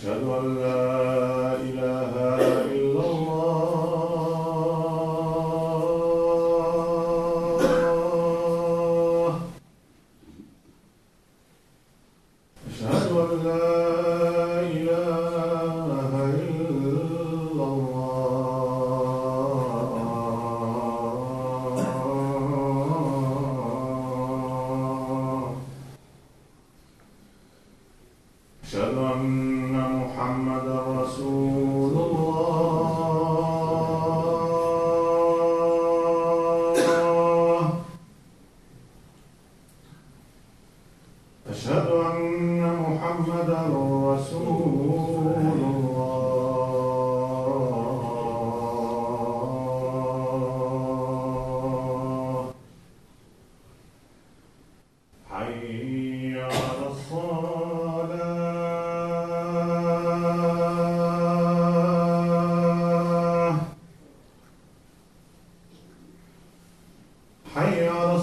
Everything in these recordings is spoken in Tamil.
أشهد أن لا إله إلا الله. أشهد أن لا إله إلا الله. أشهد أن محمدا رسول الله. أشهد أن محمدا رسول الله. حي على الصلاة. حي على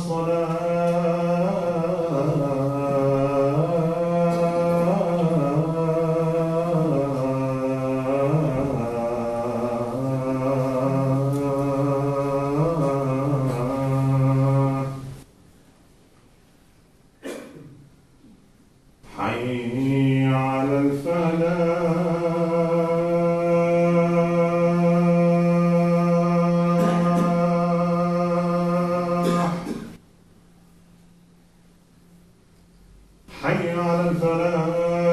الصلاة. حي على الفلاح. حي على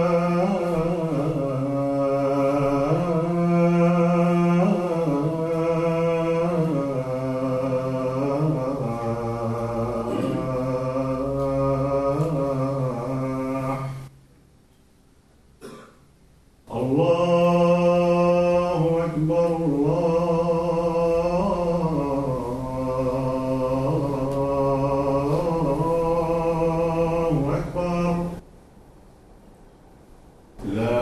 الفلاح. الله أكبر. الله أكبر. لا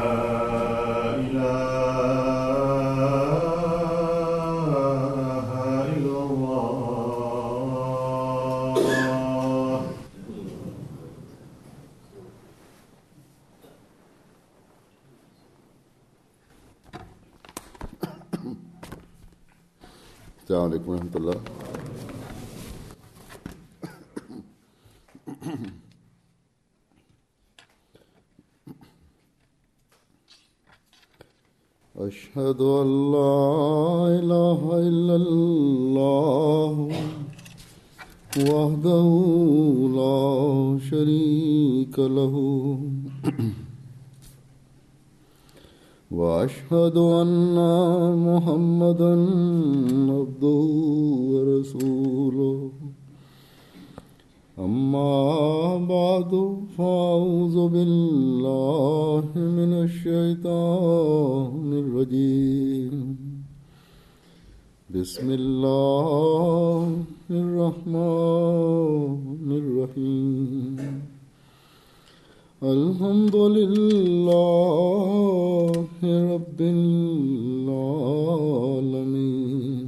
إله إلا الله. السلام عليكم ورحمة الله. أشهد أن لا إله إلا الله وحده لا شريك له وأشهد أن محمدا عبده ورسوله. أما بعد فأعوذ بالله من الشيطان الرجيم. بسم الله الرحمن الرحيم. الحمد لله رب العالمين.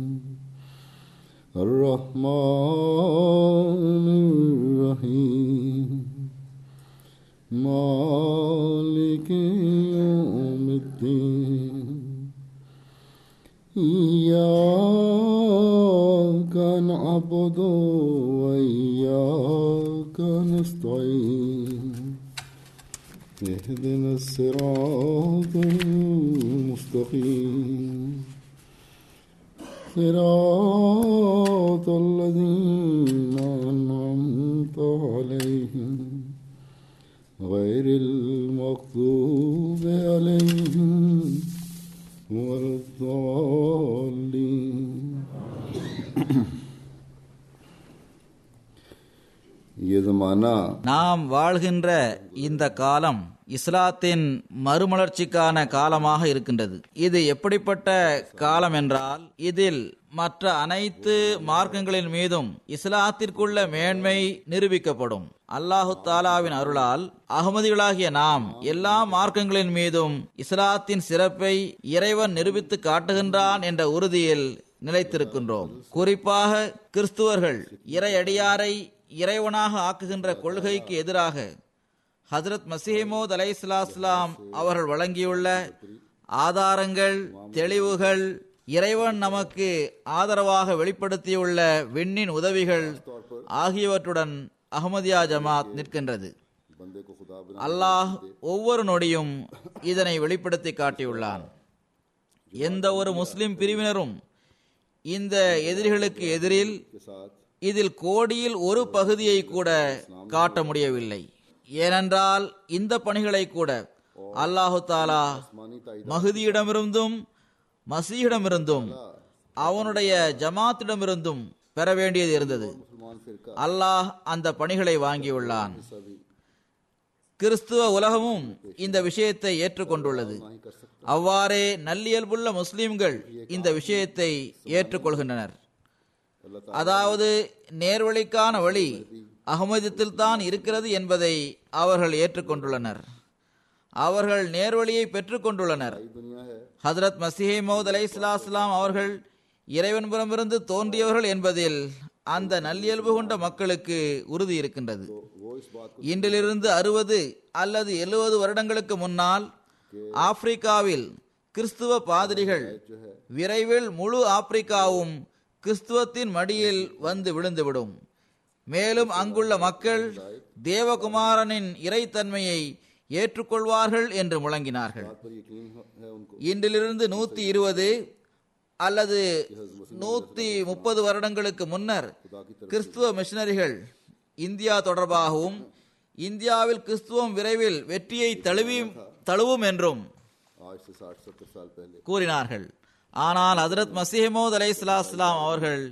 الرحمن الرحيم. مالك يوم الدين. إياك نعبد وإياك نستعين. اهدنا الصراط المستقيم. صراط الذين أنعمت عليهم غير المغضوب عليهم ولا الضالين. நாம் வாழ்கின்ற இந்த காலம் இஸ்லாத்தின் மறுமலர்ச்சிக்கான காலமாக இருக்கின்றது. இது எப்படிப்பட்ட காலம் என்றால், இதில் மற்ற அனைத்து மார்க்கங்களின் மீதும் இஸ்லாத்திற்குள்ள மேன்மை நிரூபிக்கப்படும். அல்லாஹு தாலாவின் அருளால் அகமதிகளாகிய நாம் எல்லா மார்க்கங்களின் மீதும் இஸ்லாத்தின் சிறப்பை இறைவன் நிரூபித்து காட்டுகின்றான் என்ற உறுதியில் நிலைத்திருக்கின்றோம். குறிப்பாக கிறிஸ்துவர்கள் இறையடியாரை இறைவனாக ஆக்குகின்ற கொள்கைக்கு எதிராக ஹஜ்ரத் மஸீஹ் அலைஹிஸ்ஸலாம் அவர்கள் வழங்கியுள்ள ஆதாரங்கள், தெளிவுகள், இறைவன் நமக்கு ஆதரவாக வெளிப்படுத்தியுள்ள விண்ணின் உதவிகள் ஆகியவற்றுடன் அஹ்மதியா ஜமாத் நிற்கின்றது. அல்லாஹ் ஒவ்வொரு நொடியும் இதனை வெளிப்படுத்தி காட்டியுள்ளான். எந்த ஒரு முஸ்லிம் பிரிவினரும் இந்த எதிரிகளுக்கு எதிரில் இதில் கோடியில் ஒரு பகுதியை கூட காட்ட முடியவில்லை. ஏனென்றால் இந்த பணிகளை கூட அல்லாஹு தாலா மஹ்தியிடமிருந்தும் மசீஹிடமிருந்தும் அவனுடைய ஜமாத்திடமிருந்தும் பெற வேண்டியது இருந்தது. அல்லாஹ் அந்த பணிகளை வாங்கியுள்ளான். கிறிஸ்துவ உலகமும் இந்த விஷயத்தை ஏற்றுக்கொண்டுள்ளது. அவ்வாறே நல்லியல்புள்ள முஸ்லிம்கள் இந்த விஷயத்தை ஏற்றுக்கொள்கின்றனர். அதாவது நேர்வழிக்கான வழி அஹ்மதியத்தில் தான் இருக்கிறது என்பதை அவர்கள் ஏற்றுக்கொண்டுள்ளனர். அவர்கள் நேர்வழியை பெற்றுக் கொண்டுள்ளனர். ஹஜ்ரத் மஸீஹ் மவ்ஊத் அலைஹிஸ்ஸலாம் அவர்கள் இறைவன்புறமிருந்து தோன்றியவர்கள் என்பதில் அந்த நல்லியல்பு கொண்ட மக்களுக்கு உறுதி இருக்கின்றது. இன்றிலிருந்து 60 அல்லது 70 வருடங்களுக்கு முன்னால் ஆப்பிரிக்காவில் கிறிஸ்துவ பாதிரிகள் விரைவில் முழு ஆப்பிரிக்காவும் கிறிஸ்துவத்தின் மடியில் வந்து விழுந்துவிடும். மேலும் அங்குள்ள மக்கள் தேவகுமாரனின் இறைத்தன்மையை ஏற்றுக்கொள்வார்கள் என்று முழங்கினார்கள். இன்றிலிருந்து 120 அல்லது 130 வருடங்களுக்கு முன்னர் கிறிஸ்துவ மிஷனரிகள் இந்தியா தொடர்பாகவும் இந்தியாவில் கிறிஸ்துவம் விரைவில் வெற்றியை தழுவும் என்றும் கூறினார்கள். ஆனால் ஹஜ்ரத் மஸீஹ் மவ்ஊத் அலைஹிஸ்ஸலாம் அவர்கள்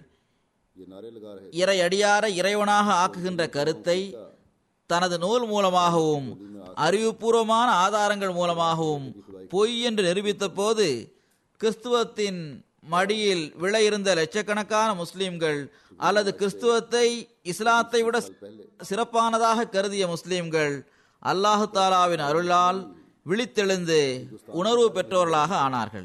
இறை அடியாரை இறைவனாக ஆக்குகின்ற கருத்தை தனது நூல் மூலமாகவும் அறிவுபூர்வமான ஆதாரங்கள் மூலமாகவும் பொய் என்று நிரூபித்த போது கிறிஸ்துவத்தின் மடியில் விழ இருந்த லட்சக்கணக்கான முஸ்லிம்கள் அல்லது கிறிஸ்துவத்தை இஸ்லாத்தை விட சிறப்பானதாக கருதிய முஸ்லிம்கள் அல்லாஹு தாலாவின் அருளால் விழித்தெழுந்து உணர்வு பெற்றவர்களாக ஆனார்கள்.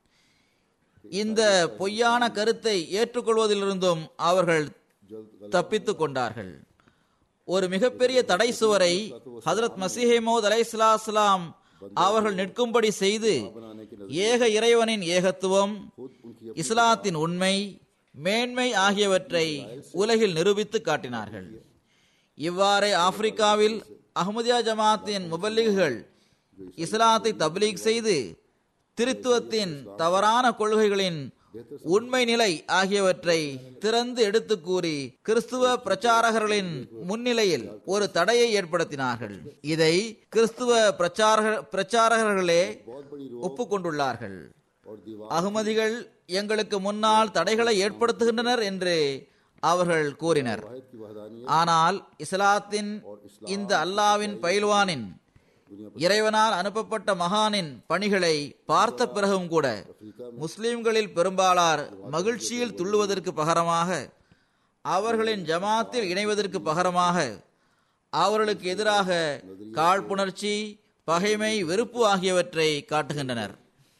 இந்த பொய்யான கருத்தை ஏற்றுக்கொள்வதிலிருந்தும் அவர்கள் தப்பித்துக் கொண்டார்கள். ஒரு மிகப்பெரிய தடை சுவரை ஹஜ்ரத் மஸீஹ் மவ்ஊத் அலைஹிஸ்ஸலாம் அவர்கள் நிற்கும்படி செய்து ஏக இறைவனின் ஏகத்துவம், இஸ்லாத்தின் உண்மை, மேன்மை ஆகியவற்றை உலகில் நிரூபித்து காட்டினார்கள். இவ்வாறே ஆப்பிரிக்காவில் அஹ்மதியா ஜமாத்தின் முபல்லிகுகள் இஸ்லாத்தை தப்லீக் செய்து திருத்துவத்தின் தவறான கொள்கைகளின் உண்மை நிலை ஆகியவற்றை திறந்து எடுத்து கூறி கிறிஸ்துவ பிரச்சாரகர்களின் முன்னிலையில் ஒரு தடையை ஏற்படுத்தினார்கள். இதை கிறிஸ்துவ பிரச்சாரகர்களே ஒப்புக்கொண்டுள்ளார்கள். அஹ்மதிகள் எங்களுக்கு முன்னால் தடைகளை ஏற்படுத்துகின்றனர் என்று அவர்கள் கூறினர். ஆனால் இஸ்லாத்தின் இந்த அல்லாவின் பயில்வானின் இறைவனால் அனுப்பப்பட்ட மகானின் பணிகளை பார்த்த பிறகும் கூட முஸ்லிம்களில் பெரும்பாலார் மகிழ்ச்சியில் துள்ளுவதற்கு பகரமாக, அவர்களின் ஜமாத்தில் இணைவதற்கு பகரமாக அவர்களுக்கு எதிராக காழ்ப்புணர்ச்சி, பகைமை, வெறுப்பு ஆகியவற்றை காட்டுகின்றனர்.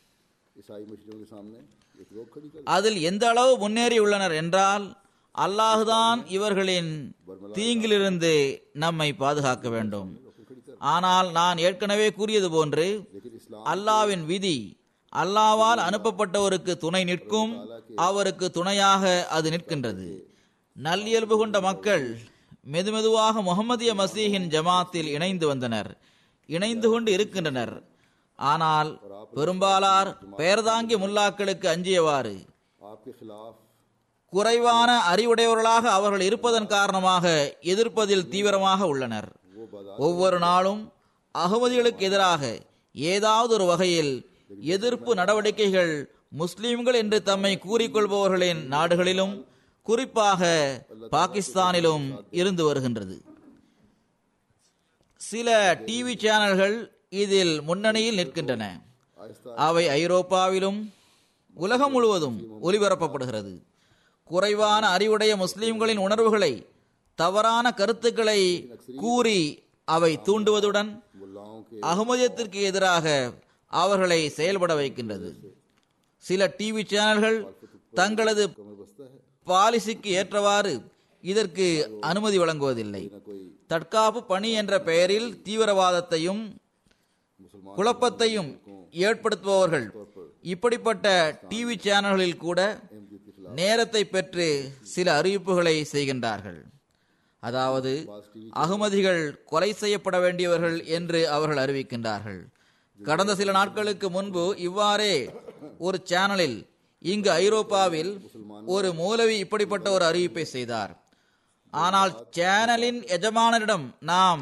அதில் எந்த அளவு முன்னேறியுள்ளனர் என்றால் அல்லாஹுதான் இவர்களின் தீங்கிலிருந்து நம்மை பாதுகாக்க வேண்டும். ஆனால் நான் ஏற்கனவே கூறியது போன்று அல்லாவின் விதி அல்லாவால் அனுப்பப்பட்டவருக்கு துணை நிற்கும், அவருக்கு துணையாக அது நிற்கின்றது. நல்லியல்பு கொண்ட மக்கள் மெதுமெதுவாக முஹம்மதிய மசீஹின் ஜமாத்தில் இணைந்து வந்தனர், இணைந்து கொண்டு இருக்கின்றனர். ஆனால் பெரும்பாலார் பெயர்தாங்கி முல்லாக்களுக்கு அஞ்சியவாறு குறைவான அறிவுடையவர்களாக அவர்கள் இருப்பதன் காரணமாக எதிர்ப்பதில் தீவிரமாக உள்ளனர். ஒவ்வொரு நாளும் அகமதிகளுக்கு எதிராக ஏதாவது ஒரு வகையில் எதிர்ப்பு நடவடிக்கைகள் முஸ்லிம்கள் என்று தம்மை கூறிக்கொள்பவர்களின் நாடுகளிலும் குறிப்பாக பாகிஸ்தானிலும் இருந்து வருகின்றது. சில டிவி சேனல்கள் இதில் முன்னணியில் நிற்கின்றன. அவை ஐரோப்பாவிலும் உலகம் முழுவதும் ஒலிபரப்பப்படுகிறது. குறைவான அறிவுடைய முஸ்லிம்களின் உணர்வுகளை, தவறான கருத்துக்களை கூறி அவை தூண்டுவதுடன் அஹ்மதியத்திற்கு எதிராக அவர்களை செயல்பட வைக்கின்றது. சில டிவி சேனல்கள் தங்களது பாலிசிக்கு ஏற்றவாறு இதற்கு அனுமதி வழங்குவதில்லை. தற்காப்பு பணி என்ற பெயரில் தீவிரவாதத்தையும் குழப்பத்தையும் ஏற்படுத்துபவர்கள் இப்படிப்பட்ட டிவி சேனல்களில் கூட நேரத்தை பெற்று சில அறிவிப்புகளை செய்கின்றார்கள். அதாவது அகமதிகள் கொலை செய்யப்பட வேண்டியவர்கள் என்று அவர்கள் அறிவிக்கின்றார்கள். கடந்த சில நாட்களுக்கு முன்பு இவ்வாறே ஒரு சேனலில் இங்கு ஐரோப்பாவில் ஒரு மௌலவி இப்படிப்பட்ட ஒரு அறிவிப்பை செய்தார். ஆனால் சேனலின் எஜமானரிடம் நாம்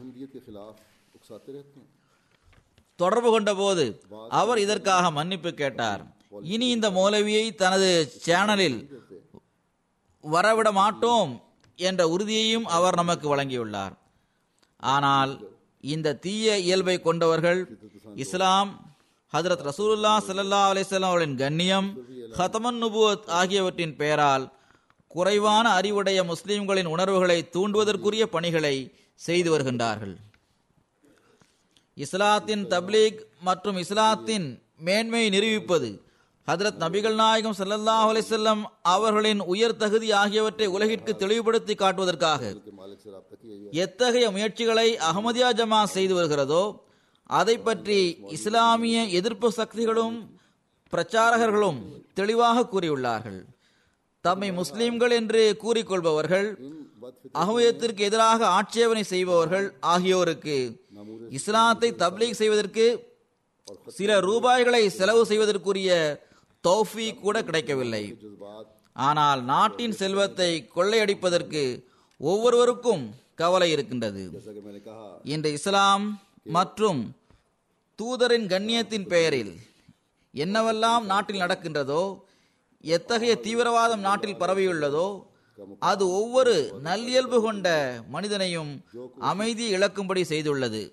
தொடர்பு கொண்ட போது அவர் இதற்காக மன்னிப்பு கேட்டார். இனி இந்த மௌலவியை தனது சேனலில் வரவிட மாட்டோம் என்ற உறுதியையும் அவர் நமக்கு வழங்கியுள்ளார். ஆனால் இந்த தீய இயல்பை கொண்டவர்கள் இஸ்லாம், ஹஜ்ரத் ரசூலுல்லாஹ் ஸல்லல்லாஹு அலைஹி வஸல்லம் அவர்களின் கண்ணியம், ஹதமன் நுபுவத் ஆகியவற்றின் பெயரால் குறைவான அறிவுடைய முஸ்லிம்களின் உணர்வுகளை தூண்டுவதற்குரிய பணிகளை செய்து வருகின்றார்கள். இஸ்லாத்தின் தப்லீக் மற்றும் இஸ்லாத்தின் மேன்மையை நிரூபிப்பது, ஹஜ்ரத் நபிகள் நாயகம் ஸல்லல்லாஹு அலைஹி வஸல்லம் அவர்களின் உயர் தகுதி ஆகியவற்றை உலகிற்கு தெளிவுபடுத்தி காட்டுவதற்காக எத்தகைய முயற்சிகளை அஹ்மதியா ஜமா செய்து வருகிறதோ அதை பற்றி இஸ்லாமிய எதிர்ப்பு சக்திகளும் பிரச்சாரகர்களும் தெளிவாக கூறியுள்ளார்கள். தம்மை முஸ்லிம்கள் என்று கூறிக்கொள்பவர்கள், அஹ்மதியத்திற்கு எதிராக ஆட்சேபனை செய்பவர்கள் ஆகியோருக்கு இஸ்லாத்தை தப்லீக் செய்வதற்கு சில ரூபாய்களை செலவு செய்வதற்குரிய தௌஃபீக் கூட கிடைக்கவில்லை. ஆனால் நாட்டின் செல்வத்தை கொள்ளையடிப்பதற்கு ஒவ்வொருவருக்கும் கவலை இருக்கின்றது. இன்று இஸ்லாம் மற்றும் தூதரின் கண்ணியத்தின் பெயரில் என்னவெல்லாம் நாட்டில் நடக்கின்றதோ, எத்தகைய தீவிரவாதம் நாட்டில் பரவியுள்ளதோ, அது ஒவ்வொரு நல்லியல்பு கொண்ட மனிதனையும் அமைதியை இழக்கும்படி செய்துள்ளது.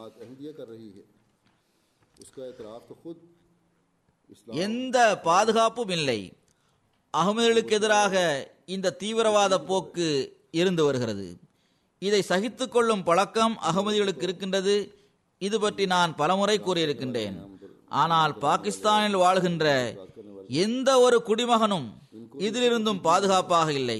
எந்த பாதுகாப்பும் இல்லை. அகமதிகளுக்கு எதிராக இந்த தீவிரவாத போக்கு இருந்து வருகிறது. இதை சகித்துக் கொள்ளும் பழக்கம் அகமதிகளுக்கு இருக்கின்றது. இது பற்றி நான் பலமுறை கூறியிருக்கின்றேன். ஆனால் பாகிஸ்தானில் வாழ்கின்ற எந்த ஒரு குடிமகனும் இதிலிருந்தும் பாதுகாப்பாக இல்லை.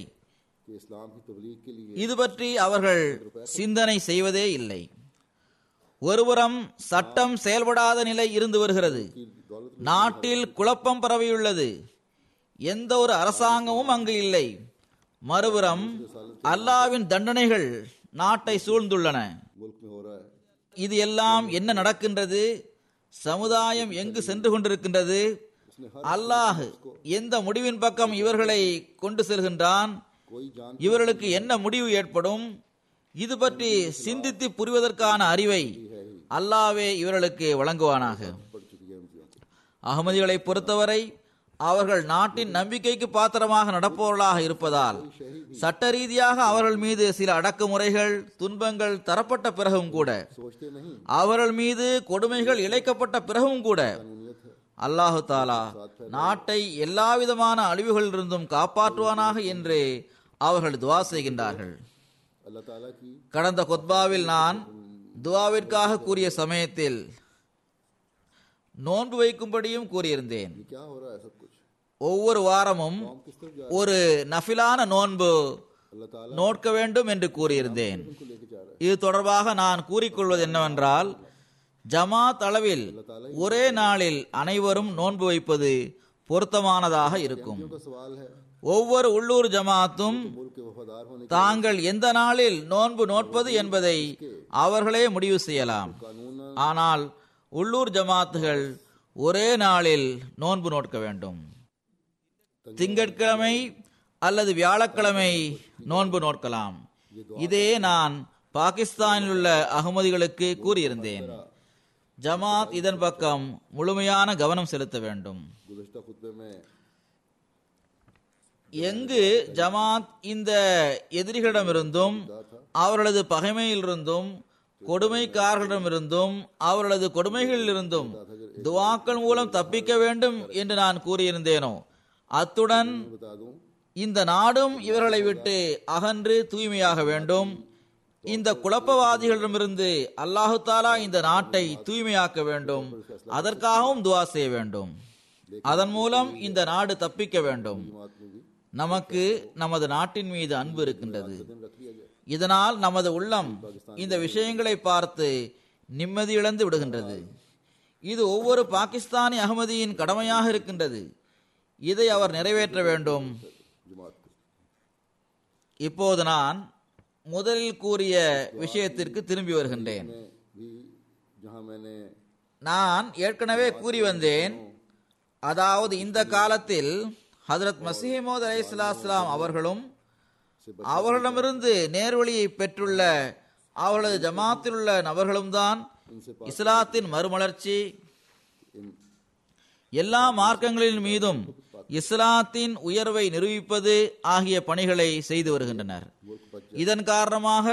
இது பற்றி அவர்கள் சிந்தனை செய்வதே இல்லை. ஒருபுறம் சட்டம் செயல்படாத நிலை இருந்து வருகிறது. நாட்டில் குழப்பம் பரவியுள்ளது. எந்த ஒரு அரசாங்கமும் அங்கு இல்லை. மறுபுறம் அல்லாவின் தண்டனைகள் நாட்டை சூழ்ந்துள்ளன. இது எல்லாம் என்ன நடக்கின்றது? சமுதாயம் எங்கு சென்று கொண்டிருக்கின்றது? அல்லாஹ் எந்த முடிவின் பக்கம் இவர்களை கொண்டு செல்கின்றான்? இவர்களுக்கு என்ன முடிவு ஏற்படும்? இது பற்றி சிந்தித்து புரிவதற்கான அறிவை அல்லாஹ்வே இவர்களுக்கு வழங்குவானாக. அகமதிகளை பொறுத்தவரை அவர்கள் நாட்டின் நம்பிக்கைக்கு பாத்திரமாக நடப்பவர்களாக இருப்பதால் சட்ட ரீதியாக அவர்கள் மீது சில அடக்குமுறைகள், துன்பங்கள் தரப்பட்ட பிறகும் கூட, அவர்கள் மீது கொடுமைகள் இழைக்கப்பட்ட பிறகும் கூட அல்லாஹு தாலா நாட்டை எல்லாவிதமான அழிவுகளிலிருந்தும் காப்பாற்றுவானாக என்று அவர்கள் துவா செய்கின்றார்கள். கடந்த குத்பாவில் நான் துவாவிற்காக கூறிய சமயத்தில் நோன்பு வைக்கும்படியும் கூறியிருந்தேன். ஒவ்வொரு வாரமும் ஒரு நஃபிலான நோன்பு நோட்க வேண்டும் என்று கூறியிருந்தேன். இது தொடர்பாக நான் கூறிக்கொள்வது என்னவென்றால், ஜமாத் அளவில் ஒரே நாளில் அனைவரும் நோன்பு வைப்பது பொருத்தமானதாக இருக்கும். ஒவ்வொரு உள்ளூர் ஜமாத்தும் தாங்கள் எந்த நாளில் நோன்பு நோட்பது என்பதை அவர்களே முடிவு செய்யலாம். ஆனால் உள்ளூர் ஜமாத்துகள் ஒரே நாளில் நோன்பு நோட்க வேண்டும். திங்கட்கிழமை அல்லது வியாழக்கிழமை நோன்பு நோட்கலாம். இதே நான் பாகிஸ்தானில் உள்ள அகமதிகளுக்கு கூறியிருந்தேன். ஜமாத் இதன் பக்கம் முழுமையான கவனம் செலுத்த வேண்டும். எங்கு ஜமாத் இந்த எதிரிகளிடமிருந்தும் அவர்களது பகைமையிலிருந்தும் கொடுமைக்காரர்களிடமிருந்தும் அவர்களது கொடுமைகளிலிருந்தும் துவாக்கள் மூலம் தப்பிக்க வேண்டும் என்று நான் கூறியிருந்தேனோ, அத்துடன் இந்த நாடும் இவர்களை விட்டு அகன்று தூய்மையாக வேண்டும். இந்த குழப்பவாதிகளிடமிருந்து அல்லாஹு தாலா இந்த நாட்டை தூய்மையாக்க வேண்டும். அதற்காகவும் துவா செய்ய வேண்டும். அதன் மூலம் இந்த நாடு தப்பிக்க வேண்டும். நமக்கு நமது நாட்டின் மீது அன்பு இருக்கின்றது. இதனால் நமது உள்ளம் இந்த விஷயங்களை பார்த்து நிம்மதி இழந்து விடுகின்றது. இது ஒவ்வொரு பாகிஸ்தானி அகமதியின் கடமையாக இருக்கின்றது. இதை அவர் நிறைவேற்ற வேண்டும். இப்போது நான் முதலில் கூறிய விஷயத்திற்கு திரும்பி வருகின்றேன். நான் ஏற்கனவே கூறி வந்தேன், அதாவது இந்த காலத்தில் ஹஜ்ரத் மஸீஹ் மவ்ஊத் அலைஹிஸ்ஸலாம் அவர்களும் அவர்களிடமிருந்து நேர்வழியை பெற்றுள்ள அவர்களது ஜமாத்தில் உள்ள நபர்களும் தான் இஸ்லாத்தின் மறுமலர்ச்சி, எல்லா மார்க்கங்களின் மீதும் இஸ்லாத்தின் உயர்வை நிரூபிப்பது ஆகிய பணிகளை செய்து வருகின்றனர். இதன் காரணமாக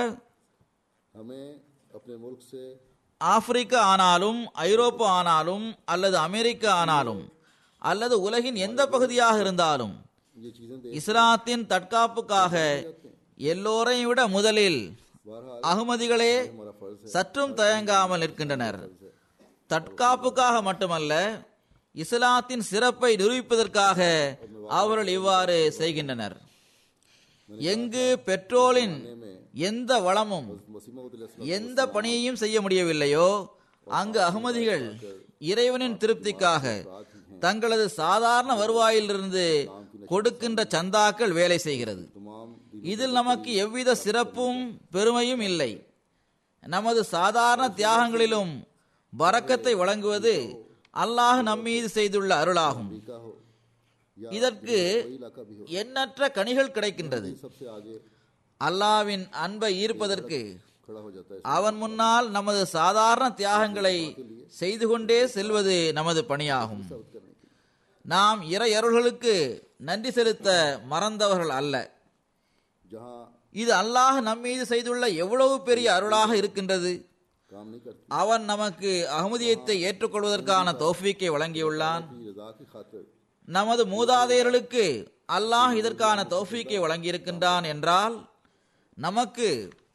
ஆப்பிரிக்கா ஆனாலும், ஐரோப்பா ஆனாலும், அல்லது அமெரிக்கா ஆனாலும், அல்லது உலகின் எந்த பகுதியாக இருந்தாலும் இஸ்லாத்தின் தற்காப்புக்காக எல்லோரையும் விட முதலில் அகமதிகளே சற்றும் தயங்காமல் நிற்கின்றனர். தற்காப்புக்காக மட்டுமல்ல, இஸ்லாத்தின் சிறப்பை நிரூபிப்பதற்காக அவர்கள் இவ்வாறு செய்கின்றனர். எங்கு பெட்ரோலின் எந்த வளமும் எந்த பணியையும் செய்ய முடியவில்லையோ அங்கு அகமதிகள் இறைவனின் திருப்திக்காக தங்களது சாதாரண வருவாயிலிருந்து கொடுக்கின்ற சந்தாக்கள் வேலை செய்கிறது. இதில் நமக்கு எவ்வித சிறப்பும் பெருமையும் இல்லை. நமது சாதாரண தியாகங்களிலும் பரக்கத்தை வழங்குவது அல்லாஹ் நம்மீது செய்துள்ள அருளாகும். இதற்கு எண்ணற்ற கனிகள் கிடைக்கின்றது. அல்லாஹ்வின் அன்பை ஈர்ப்பதற்கு அவன் முன்னால் நமது சாதாரண தியாகங்களை செய்து கொண்டே செல்வது நமது பணியாகும். நாம் இறையருள்களுக்கு நன்றி செலுத்த மறந்தவர்கள் அல்ல. இது அல்லாஹ் நம்மீது செய்துள்ள எவ்வளவு பெரிய அருளாக இருக்கின்றது. அவன் நமக்கு அஹ்மதியத்தை ஏற்றுக்கொள்வதற்கான தௌஃபீக்கை வழங்கியுள்ளான். நமது மூதாதையர்களுக்கு அல்லாஹ் இதற்கான தௌஃபீக்கை வழங்கியிருக்கின்றான் என்றால் நமக்கு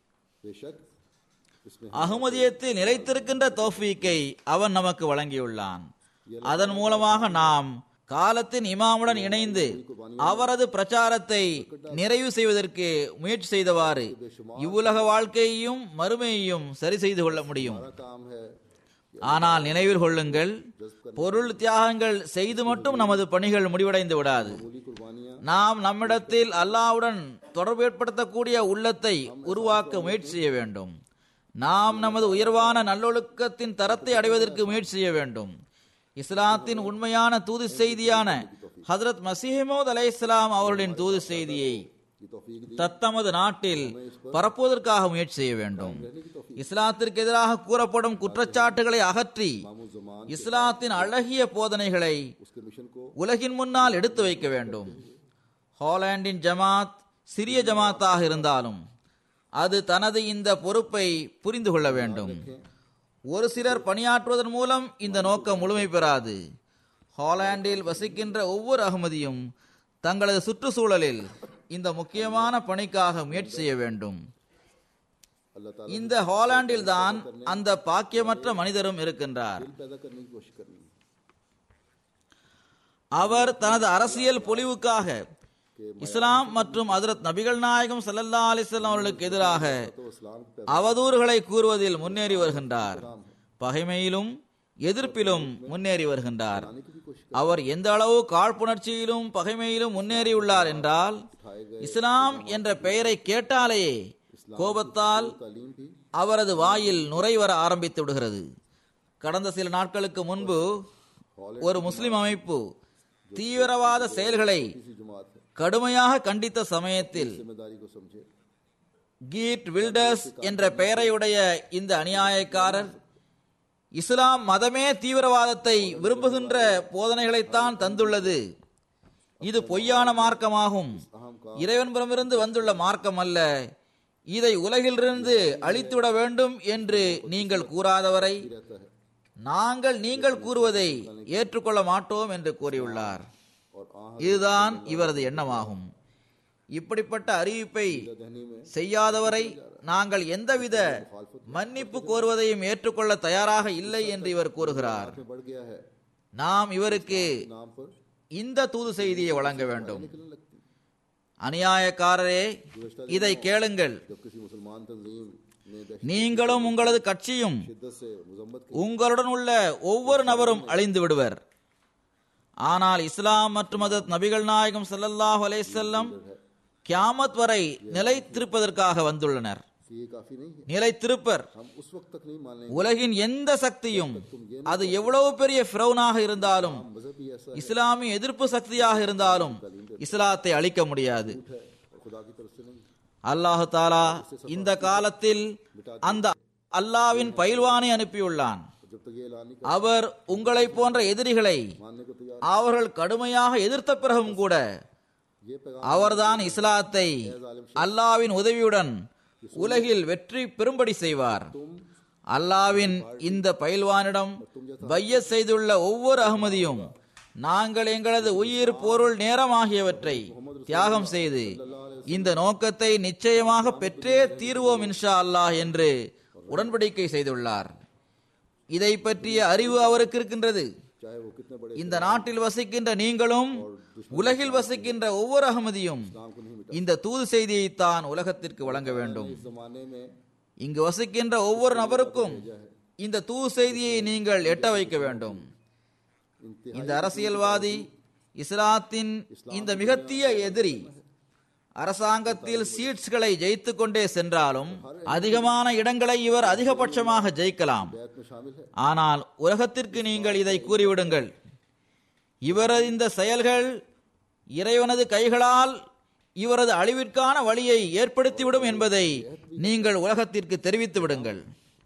அஹ்மதியத்தில் நிலைத்திருக்கின்ற தௌஃபீக்கை அவன் நமக்கு வழங்கியுள்ளான். அதன் மூலமாக நாம் காலத்தின் இமாமுடன் இணைந்து அவரது பிரச்சாரத்தை நிறைவு செய்வதற்கு முயற்சி செய்தவாறு இவ்வுலக வாழ்க்கையையும் மறுமையையும் சரி செய்து கொள்ள முடியும். ஆனால் நினைவில் கொள்ளுங்கள், பொருள் தியாகங்கள் செய்து மட்டும் நமது பணிகள் முடிவடைந்து விடாது. நாம் நம்மிடத்தில் அல்லாஹ்வுடன் தொடர்பு ஏற்படுத்தக்கூடிய உள்ளத்தை உருவாக்க முயற்சி செய்ய வேண்டும். நாம் நமது உயர்வான நல்லொழுக்கத்தின் தரத்தை அடைவதற்கு முயற்சி செய்ய வேண்டும். இஸ்லாத்தின் உண்மையான தூது செய்தியான ஹஜ்ரத் மஸீஹ் மவ்ஊத் அலைஹிஸ்ஸலாம் அவர்களின் தூது செய்தியை தத்தமது நாட்டில் பரப்புவதற்காக முயற்சி செய்ய வேண்டும். இஸ்லாத்திற்கு எதிராக கூறப்படும் குற்றச்சாட்டுகளை அகற்றி இஸ்லாத்தின் அழகிய போதனைகளை உலகின் முன்னால் எடுத்து வைக்க வேண்டும். ஹாலண்டின் ஜமாத் சிறிய ஜமாத்தாக இருந்தாலும் அது தனது இந்த பொறுப்பை புரிந்து கொள்ள வேண்டும். ஒரு சிலர் பணியாற்றுவதன் மூலம் இந்த நோக்கம் முழுமை பெறாது. ஹாலண்டில் வசிக்கின்ற ஒவ்வொரு அகமதியும் தங்களது சுற்றுச்சூழலில் இந்த முக்கியமான பணிக்காக முயற்சி செய்ய வேண்டும். இந்த ஹாலண்டில் தான் அந்த பாக்கியமற்ற மனிதரும் இருக்கின்றார். அவர் தனது அரசியல் பொலிவுக்காக இஸ்லாம் மற்றும் ஹஜ்ரத் நபிகள் நாயகம் ஸல்லல்லாஹு அலைஹி வஸல்லம் அவர்களுக்கு எதிராக அவதூறுகளை கூறுவதில் முன்னேறி வருகின்றார். பகைமையிலும் எதிர்ப்பிலும் முன்னேறி வருகின்றார். அவர் எந்த அளவு காழ்ப்புணர்ச்சியிலும் பகைமையிலும் முன்னேறியுள்ளார் என்றால், இஸ்லாம் என்ற பெயரை கேட்டாலேயே கோபத்தால் அவரது வாயில் நுரை வர ஆரம்பித்து விடுகிறது. கடந்த சில நாட்களுக்கு முன்பு ஒரு முஸ்லிம் அமைப்பு தீவிரவாத செயல்களை கடுமையாக கண்டித்த சமயத்தில் கீட் வில்டர்ஸ் என்ற பெயரையுடைய இந்த அநியாயக்காரர் இஸ்லாம் மதமே தீவிரவாதத்தை விரும்புகின்ற போதனைகளைத்தான் தந்துள்ளது, இது பொய்யான மார்க்கமாகும், இறைவனிடமிருந்து வந்துள்ள மார்க்கம் அல்ல, இதை உலகிலிருந்து அழித்துவிட வேண்டும் என்று நீங்கள் கூறாதவரை நாங்கள் நீங்கள் கூறுவதை ஏற்றுக்கொள்ள மாட்டோம் என்று கூறியுள்ளார். இதுதான் இவரது எண்ணமாகும். இப்படிப்பட்ட அறிவிப்பை செய்யாதவரை நாங்கள் எந்தவித மன்னிப்பு கோருவதையும் ஏற்றுக்கொள்ள தயாராக இல்லை என்று இவர் கூறுகிறார். நாம் இவருக்கு இந்த தூது செய்தியை வழங்க வேண்டும். அநியாயக்காரரே, இதை கேளுங்கள். जब किसी मुसलमान तंजीम ने நீங்களும் உங்களது கட்சியும் शिद्दत से मुजम्मत की உங்களுடன் உள்ள ஒவ்வொரு நபரும் அழிந்து விடுவர். ஆனால் இஸ்லாம் மற்றும் ஹஜ்ரத் நபிகள் நாயகம் ஸல்லல்லாஹு அலைஹி வஸல்லம் கியாமத் வரை நிலைத்திருப்பதற்காக வந்துள்ளனர். ये काफी नहीं है, நிலைத்திருப்பர். हम उस वक्त तक नहीं मान लेंगे உலகின் எந்த சக்தியும், அது எவ்வளவு பெரிய ஃபிரௌனாக இருந்தாலும், मजहब ही ऐसा இஸ்லாமிய எதிர்ப்பு சக்தியாக இருந்தாலும் இஸ்லாத்தை அழிக்க முடியாது. है और खुदा की तरफ से नहीं। அல்லாஹ் தாலா இந்த காலத்தில் அந்த அல்லாவின் பயில்வானை அனுப்பியுள்ளான். जब तक ये ऐलान नहीं அவர் உங்களை போன்ற எதிரிகளை मानने को तैयार, அவர்கள் கடுமையாக எதிர்த்த பிறகும் கூட ये पैगाम அவர்தான் இஸ்லாத்தை அல்லாவின் உதவியுடன் உலகில் வெற்றி பெறும்படி செய்வார். அல்லாவின் இந்த பயில்வானிடம் பையத் செய்துள்ள ஒவ்வொரு அகமதியும் நாங்கள் எங்களது உயிர், பொருள், நேரம் ஆகியவற்றை தியாகம் செய்து இந்த நோக்கத்தை நிச்சயமாக பெற்றே தீர்வோம் இன்ஷா அல்லாஹ் என்று உடன்படிக்கை செய்துள்ளார். இதை பற்றிய அறிவு அவருக்கு இருக்கின்றது. चाहे वो कितने बड़े இந்த நாட்டில் வசிக்கின்ற நீங்களும் உலகில் வசிக்கின்ற ஒவ்வொரு அகமதியும் இந்த தூது செய்தியைத்தான் உலகத்திற்கு வழங்க வேண்டும். इस जमाने में இங்கு வசிக்கின்ற ஒவ்வொரு நபருக்கும் இந்த தூது செய்தியை நீங்கள் எட்ட வைக்க வேண்டும். இந்த அரசியல்வாதி இஸ்லாத்தின் இந்த மிகத்தீய எதிரி அரசாங்கத்தில் சீட்ஸ்களை ஜெயித்துக் கொண்டே சென்றாலும் அதிகமான இடங்களை இவர் அதிகபட்சமாக ஜெயிக்கலாம். बैत में शामिल है, ஆனால் உலகத்திற்கு நீங்கள் இதை கூறிவிடுங்கள், இவரது இந்த செயல்கள் இறைவனது கைகளால் இவரது அழிவிற்கான வழியை ஏற்படுத்திவிடும் என்பதை நீங்கள் உலகத்திற்கு தெரிவித்து விடுங்கள்.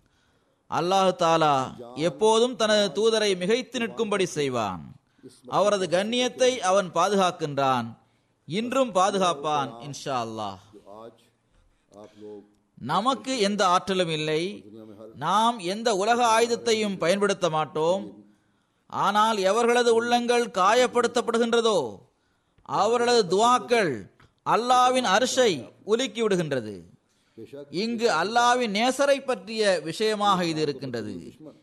அல்லாஹ் தாலா எப்போதும் தனது தூதரை மிகைத்து நிற்கும்படி செய்வான். அவரது கண்ணியத்தை அவன் பாதுகாக்கின்றான், இன்றும் பாதுகாப்பான் இன்ஷா அல்லாஹ். आज आप लोग நமக்கு எந்த ஆற்றலும் இல்லை, நாம் எந்த உலக ஆயுதத்தையும் பயன்படுத்த மாட்டோம். ஆனால் எவர்களது உள்ளங்கள் காயப்படுத்தப்படுகின்றதோ அவர்களது துஆக்கள் அல்லாவின் அர்ஷை உலுக்கி விடுகின்றது. बेशक இங்கு அல்லாவின் நேசரை பற்றிய விஷயமாக இது இருக்கின்றது.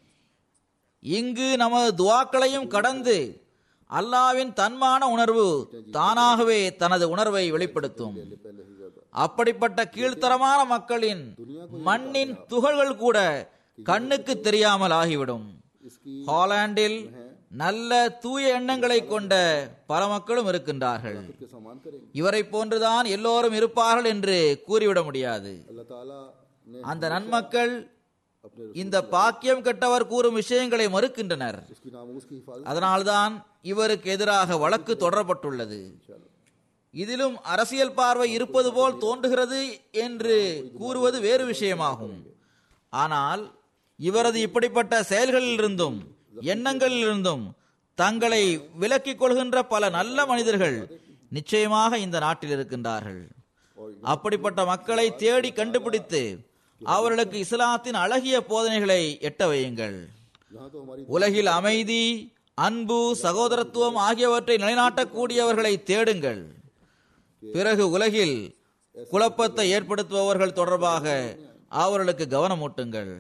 இங்கு நமது துஆக்களையும் கடந்து அல்லாவின் தன்மான உணர்வு தானாகவே தனது உணர்வை வெளிப்படுத்தும். पहले ही ज्यादा அப்படிப்பட்ட கீழ்த்தரமான மக்களின் மண்ணின் துகள்கள் கூட கண்ணுக்கு தெரியாமல் ஆகிவிடும். ஹாலாந்தில் நல்ல தூய எண்ணங்களை கொண்ட பல மக்களும் இருக்கின்றார்கள். के समान करेंगे। இவரை போன்றுதான் எல்லோரும் இருப்பார்கள் என்று கூறிவிட முடியாது. अल्लाह ताला ने அந்த நன்மக்கள் अपने இந்த பாக்கியம் கெட்டவர் கூறும் விஷயங்களை மறுக்கின்றனர். उसकी नामूस की हिफाजत அதனால்தான் இவருக்கு எதிராக வழக்கு தொடரப்பட்டுள்ளது. இதிலும் அரசியல் பார்வை இருப்பது போல் தோன்றுகிறது என்று கூறுவது வேறு விஷயமாகும். ஆனால் இவரது இப்படிப்பட்ட செயல்களிலிருந்தும் எண்ணங்களிலிருந்தும் தங்களை விலக்கிக் கொள்கின்ற பல நல்ல மனிதர்கள் நிச்சயமாக இந்த நாட்டில் இருக்கின்றார்கள். அப்படிப்பட்ட மக்களை தேடி கண்டுபிடித்து அவர்களுக்கு இஸ்லாத்தின் அழகிய போதனைகளை எட்ட வையுங்கள். यहाँ तो हमारी உலகில் அமைதி, அன்பு, சகோதரத்துவம் ஆகியவற்றை நிலைநாட்டக்கூடியவர்களை தேடுங்கள். பிறகு உலகில் குழப்பத்தை ஏற்படுத்துபவர்கள் தொடர்பாக அவர்களுக்கு கவனமூட்டுங்கள்.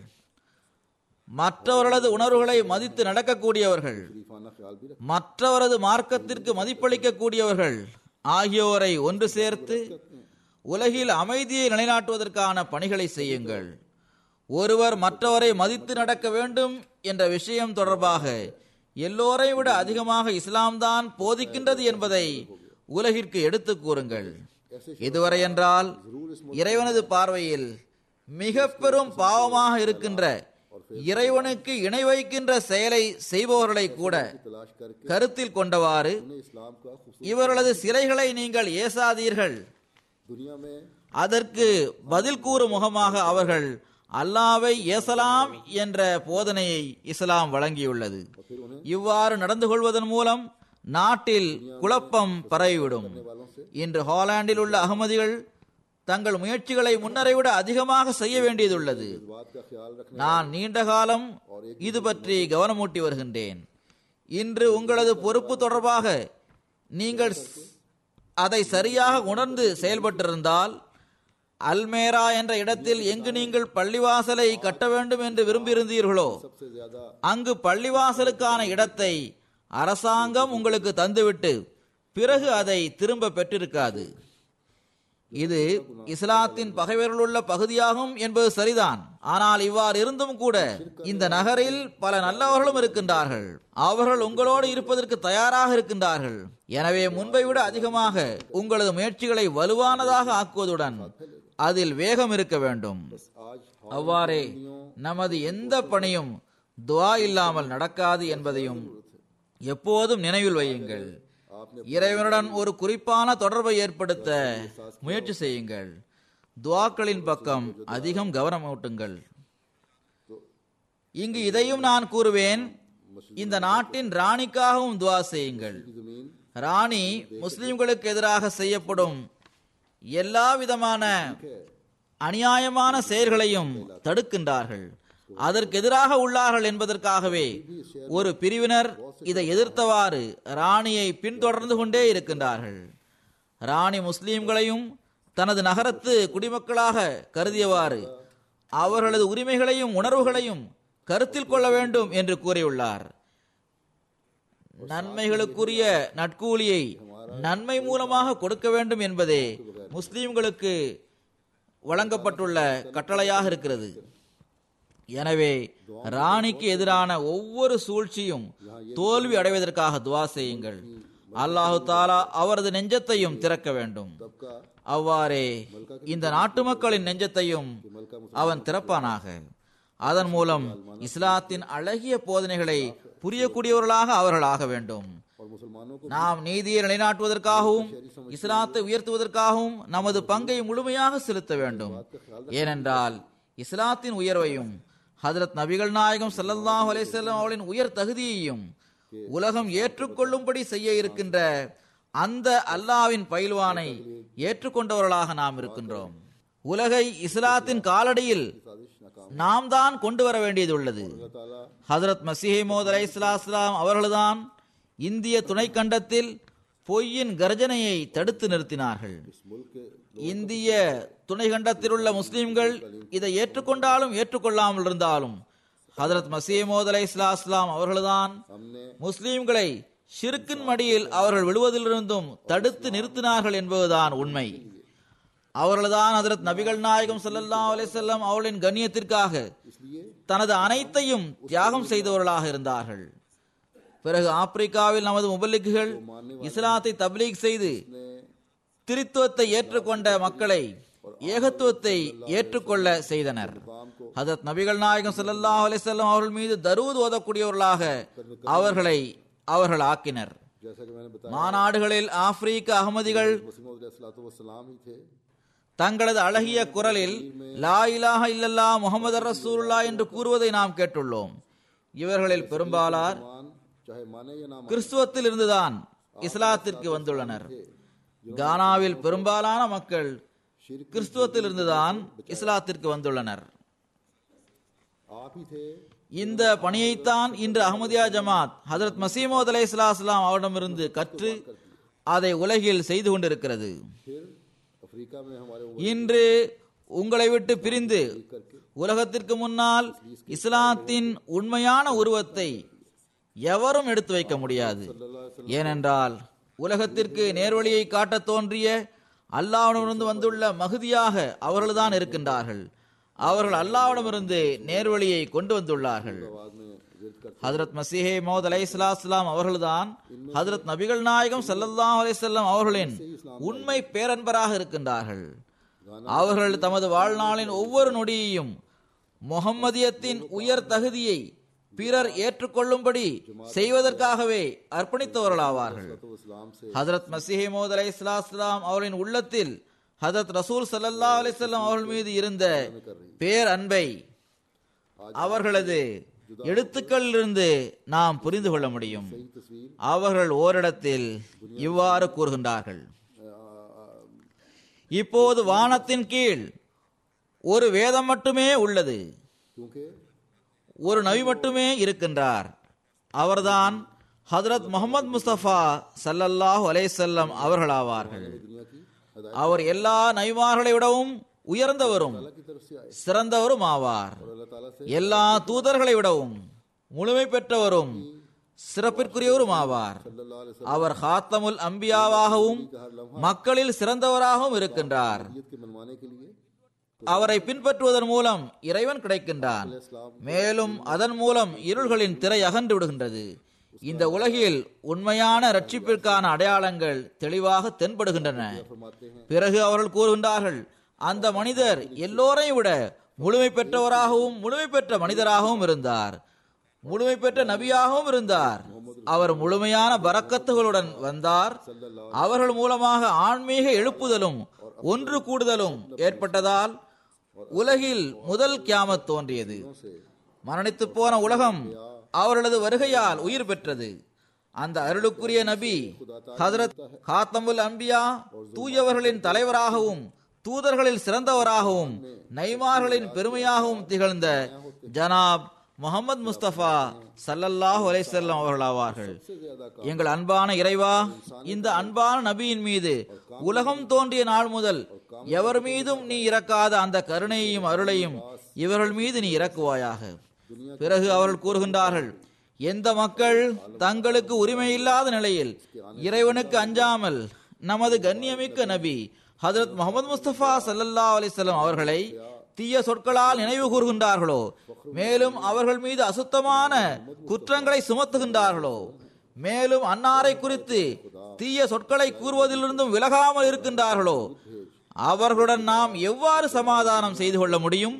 மற்றவர்களது உணர்வுகளை மதித்து நடக்கக்கூடியவர்கள், शरीफाना ख्याल भी रखें। மற்றவரது மார்க்கத்திற்கு மதிப்பளிக்கக்கூடியவர்கள் ஆகியோரை ஒன்று சேர்த்து உலகில் அமைதியை நிலைநாட்டுவதற்கான பணிகளை செய்யுங்கள். ஒருவர் மற்றவரை மதித்து நடக்க வேண்டும் என்ற விஷயம் தொடர்பாக எல்லோரை விட அதிகமாக இஸ்லாம் தான் போதிக்கின்றது என்பதை உலகிற்கு எடுத்து கூறுங்கள். இதுவரை என்றால் இறைவனது பார்வையில் மிக பெரும் பாவமாக இருக்கின்ற இறைவனுக்கு இணை வைக்கின்ற செயலை செய்பவர்களை கூட तलाश करके கருத்தில் கொண்டவாறு उन्हें इस्लाम का खूबसूरत இவர்களது சிலைகளை நீங்கள் ஏசாதீர்கள். दुनिया में அதற்கு பதில் கூறும் முகமாக அவர்கள் அல்லாவை ஏசலாம் என்ற போதனையை இஸ்லாம் வழங்கியுள்ளது. இவ்வாறு நடந்து கொள்வதன் மூலம் நாட்டில் குழப்பம் பரவிவிடும். இன்று ஹாலாந்தில் உள்ள அகமதிகள் தங்கள் முயற்சிகளை முன்னரை விட அதிகமாக செய்ய வேண்டியதுள்ளது. बात का ख्याल रखने நான் நீண்ட காலம் இது பற்றி கவனமூட்டி வருகின்றேன். இன்று உங்களது பொறுப்பு தொடர்பாக நீங்கள் அதை சரியாக உணர்ந்து செயல்பட்டிருந்தால், அல்மேரா என்ற இடத்தில் எங்கு நீங்கள் பள்ளிவாசலை கட்ட வேண்டும் என்று விரும்பியிருந்தீர்களோ सबसे ज्यादा அங்கு பள்ளிவாசலுக்கான இடத்தை அரசாங்கம் உங்களுக்கு தந்துவிட்டு பிறகு அதை திரும்ப பெற்றிருக்காது. இது இஸ்லாத்தின் பகைவர்களுள்ள பகுதியாகும் என்பது சரிதான். ஆனால் இவ்வாறு இருந்தும் கூட இந்த நகரில் பல நல்லவர்களும் இருக்கின்றார்கள். அவர்கள் உங்களோடு இருப்பதற்கு தயாராக இருக்கின்றார்கள். எனவே முன்பை விட அதிகமாக உங்களது முயற்சிகளை வலுவானதாக ஆக்குவதுடன் அதில் வேகம் இருக்க வேண்டும். அவ்வாறே நமது எந்த பணியும் துஆ இல்லாமல் நடக்காது என்பதையும் எப்போதும் நினைவில் வையுங்கள். இறைவனுடன் ஒரு குறிப்பான தொடர்பை ஏற்படுத்த முயற்சி செய்யுங்கள். துஆக்களின் பக்கம் அதிகம் கவனமூட்டுங்கள். இங்கு இதையும் நான் கூறுவேன், இந்த நாட்டின் ராணிக்காகவும் துஆ செய்யுங்கள். ராணி முஸ்லிம்களுக்கு எதிராக செய்யப்படும் எல்லா விதமான அநியாயமான செயல்களையும் தடுக்கின்றார்கள். அதற்கு எதிராக உள்ளார்கள் என்பதற்காகவே ஒரு பிரிவினர் இதை எதிர்த்தவாறு ராணியை பின்தொடர்ந்து கொண்டே இருக்கின்றார்கள். ராணி முஸ்லிம்களையும் தனது நகரத்து குடிமக்களாக கருதியவாறு அவர்களது உரிமைகளையும் உணர்வுகளையும் கருத்தில் கொள்ள வேண்டும் என்று கூறியுள்ளார். நன்மைகளுக்குரிய நட்கூலியை நன்மை மூலமாக கொடுக்க வேண்டும் என்பதே முஸ்லிம்களுக்கு வழங்கப்பட்டுள்ள கட்டளையாக இருக்கிறது. எனவே ராணிக்கு எதிரான ஒவ்வொரு சூழ்ச்சியும் தோல்வி அடைவதற்காக துஆ செய்யுங்கள். அல்லாஹு தாலா அவரது நெஞ்சத்தையும் திறக்க வேண்டும். அவ்வாறே இந்த நாட்டு மக்களின் நெஞ்சத்தையும் அவன் திறப்பானாக. அதன் மூலம் இஸ்லாத்தின் அழகிய போதனைகளை புரியக்கூடியவர்களாக அவர்கள் ஆக வேண்டும். நாம் நீதியை நிலைநாட்டுவதற்காகவும் இஸ்லாத்தை உயர்த்துவதற்காகவும் நமது பங்கை முழுமையாக செலுத்த வேண்டும். ஏனென்றால் இஸ்லாத்தின் உயர்வையும் ஹஜ்ரத் நபிகள் நாயகம் ஸல்லல்லாஹு அலைஹி வஸல்லம் அவர்களின் உயர் தகுதியையும் உலகம் ஏற்றுக்கொள்ளும்படி செய்ய இருக்கின்ற அந்த அல்லாஹ்வின் பயில்வானை ஏற்றுக்கொண்டவர்களாக நாம் இருக்கின்றோம். உலகை இஸ்லாத்தின் காலடியில் நாம் தான் கொண்டு வர வேண்டியதுள்ளது. ஹஜ்ரத் மஸீஹ் மவ்ஊத் அலைஹிஸ்ஸலாம் அவர்கள்தான் இந்திய துணைக்கண்டத்தில் பொய்யின் கர்ஜனையை தடுத்து நிறுத்தினார்கள். இந்திய துணைக்கண்டத்தில் உள்ள முஸ்லிம்கள் இதை ஏற்றுக்கொண்டாலும் ஏற்றுக்கொள்ளாமல் இருந்தாலும் ஹஜ்ரத் மஸீஹ் மவ்ஊத் அலைஹிஸ்ஸலாம் அவர்கள்தான் முஸ்லிம்களை ஷிர்கின் மடியில் அவர்கள் விழுவதிலிருந்தும் தடுத்து நிறுத்தினார்கள் என்பதுதான் உண்மை. அவர்கள்தான் ஹஜ்ரத் நபிகள் நாயகம் ஸல்லல்லாஹு அலைஹி வஸல்லம் அவர்களின் கண்ணியத்திற்காக தனது அனைத்தையும் தியாகம் செய்தவர்களாக இருந்தார்கள். பிறகு ஆப்பிரிக்காவில் நமது முபல்லிக்குகள் இஸ்லாத்தை தப்லீக் செய்து திரித்துவத்தை ஏற்றுக்கொண்ட மக்களை ஏகத்துவத்தை ஏற்றுக்கொள்ள செய்தனர். ஹஜ்ரத் நபிகள் நாயகம் ஸல்லல்லாஹு அலைஹி வஸல்லம் அவர்கள் மீது தரூத் ஓதக்கூடியவர்களாக அவர்கள் ஆக்கினர். மாநாடுகளில் ஆப்பிரிக்க அகமதிகள் தங்களது அழகிய குரலில் லா இலாஹ இல்லல்லாஹ் முஹம்மது ரசூலுல்லாஹ் என்று கூறுவதை நாம் கேட்டுள்ளோம். இவர்களில் பெரும்பாலார் கிறிஸ்துவத்தில் இருந்துதான் இஸ்லாத்திற்கு வந்துள்ளனர். கானாவில் பெரும்பாலான மக்கள் கிறிஸ்துவத்தில் இருந்துதான் இஸ்லாத்திற்கு வந்துள்ளனர். இந்த பணியைத்தான் இன்று அஹ்மதியா ஜமாத் ஹஜ்ரத் மஸீஹ் மவ்ஊத் அலைஹிஸ்ஸலாம் அவரிடமிருந்து கற்று அதை உலகில் செய்து கொண்டிருக்கிறது. இன்று உங்களை விட்டு பிரிந்து உலகத்திற்கு முன்னால் இஸ்லாத்தின் உண்மையான உருவத்தை எவரும் எடுத்து வைக்க முடியாது. ஏனென்றால் உலகத்திற்கு நேர்வழியை காட்ட தோன்றிய அல்லாஹ்விடமிருந்து வந்துள்ள மஹ்தியாக அவர்கள்தான் இருக்கின்றார்கள். அவர்கள் அல்லாஹ்விடமிருந்து நேர்வழியை கொண்டு வந்துள்ளார்கள். ஹஜ்ரத் மஸீஹ் மவ்ஊத் அலைஹிஸ்ஸலாம் அவர்கள்தான் ஹஜ்ரத் நபிகள் நாயகம் ஸல்லல்லாஹு அலைஹி வஸல்லம் அவர்களின் உண்மை பேரன்பராக இருக்கின்றார்கள். அவர்கள் தமது வாழ்நாளின் ஒவ்வொரு நொடியையும் முஹம்மதியத்தின் உயர் தகுதியை பிறர் ஏற்றுக்கொள்ளும்படி செய்வதற்காகவே அர்ப்பணித்தவர்களாவார்கள். ஹஜ்ரத் மஸீஹ் மவ்ஊத் அலைஹிஸ்ஸலாம் அவர்களின் உள்ளத்தில் ஹஜ்ரத் ரசூல் ஸல்லல்லாஹு அலைஹி வஸல்லம் அவர்கள் மீது இருந்த பேர் அன்பை அவர்களது எழுத்துக்களிலிருந்து நாம் புரிந்து கொள்ள முடியும். அவர்கள் ஓரிடத்தில் இவ்வாறு கூறுகின்றார்கள்: இப்போது வானத்தின் கீழ் ஒரு வேதம் மட்டுமே உள்ளது, ஒரு நபி மட்டுமே இருக்கின்றார். அவர்தான் ஹஜ்ரத் முஹம்மது முஸ்தபா ஸல்லல்லாஹு அலைஹி வஸல்லம் அவர்களாவார்கள். அவர் எல்லா நபிமார்களை விடவும் உயர்ந்தவரும் சிறந்தவரும் ஆவார். எல்லா தூதர்களை விடவும் முழுமை பெற்றவரும் சிறப்பிற்குரியவரும் ஆவார். அவர் ஹாத்தமுல் அம்பியாவாகவும் மக்களில் சிறந்தவராகவும் இருக்கின்றார். के मनवाने के लिए அவரை பின்பற்றுவதன் மூலம் இறைவன் கிடைக்கின்றான். மேலும் அதன் மூலம் இருள்களின் திரை அகன்று விடுகின்றது. இந்த உலகில் உண்மையான ரட்சிப்பிற்கான அடையாளங்கள் தெளிவாக தென்படுகின்றன. பிறகு அவர்கள் கூறுகின்றார்கள், அந்த மனிதர் எல்லோரையும் விட முழுமை பெற்றவராகவும் முழுமை பெற்ற மனிதராகவும் இருந்தார், முழுமை பெற்ற நபியாகவும் இருந்தார். அவர் முழுமையான பரக்கத்துகளுடன் வந்தார். அவர்கள் மூலமாக ஆன்மீக எழுப்புதலும் ஒன்று கூடுதலும் ஏற்பட்டதால் உலகில் முதல் கியாமத் தோன்றியது. மரணித்து போன உலகம் அவர்களது வருகையால் உயிர் பெற்றது. அந்த அருளுக்குரிய நபி ஹஜ்ரத் காத்தமுல் அம்பியா தூயவர்களின் தலைவராகவும் தூதர்களில் சிறந்தவராகவும் நைமார்களின் பெருமையாகவும் திகழ்ந்த ஜனாப் முஹம்மது முஸ்தபா ஸல்லல்லாஹு அலைஹி வஸல்லம் அவர்களாவார்கள். எங்கள் அன்பான இறைவா, இந்த அன்பான நபியின் மீது உலகம் தோன்றிய நாள் முதல் எவர் மீதும் நீ இறக்காத அந்த கருணையையும் அருளையும் இவர்கள் மீது நீ இறக்குவாயாக. பிறகு அவர்கள் கூறுகின்றார்கள், எந்த மக்கள் தங்களுக்கு உரிமை இல்லாத நிலையில் இறைவனுக்கு அஞ்சாமல் நமது கண்ணியமிக்க நபி ஹஜ்ரத் முஹம்மது முஸ்தபா ஸல்லல்லாஹு அலைஹி வஸல்லம் அவர்களை தீய சொற்களால் நினைவு கூறுகின்றார்களோ, மேலும் அவர்கள் மீது அசுத்தமான குற்றங்களை சுமத்துகின்றார்களோ, மேலும் அன்னாரை குறித்து தீய சொற்களை கூறுவதிலிருந்தும் விலகாமல் இருக்கின்றார்களோ, அவர்களுடன் நாம் எவ்வாறு சமாதானம் செய்து கொள்ள முடியும்?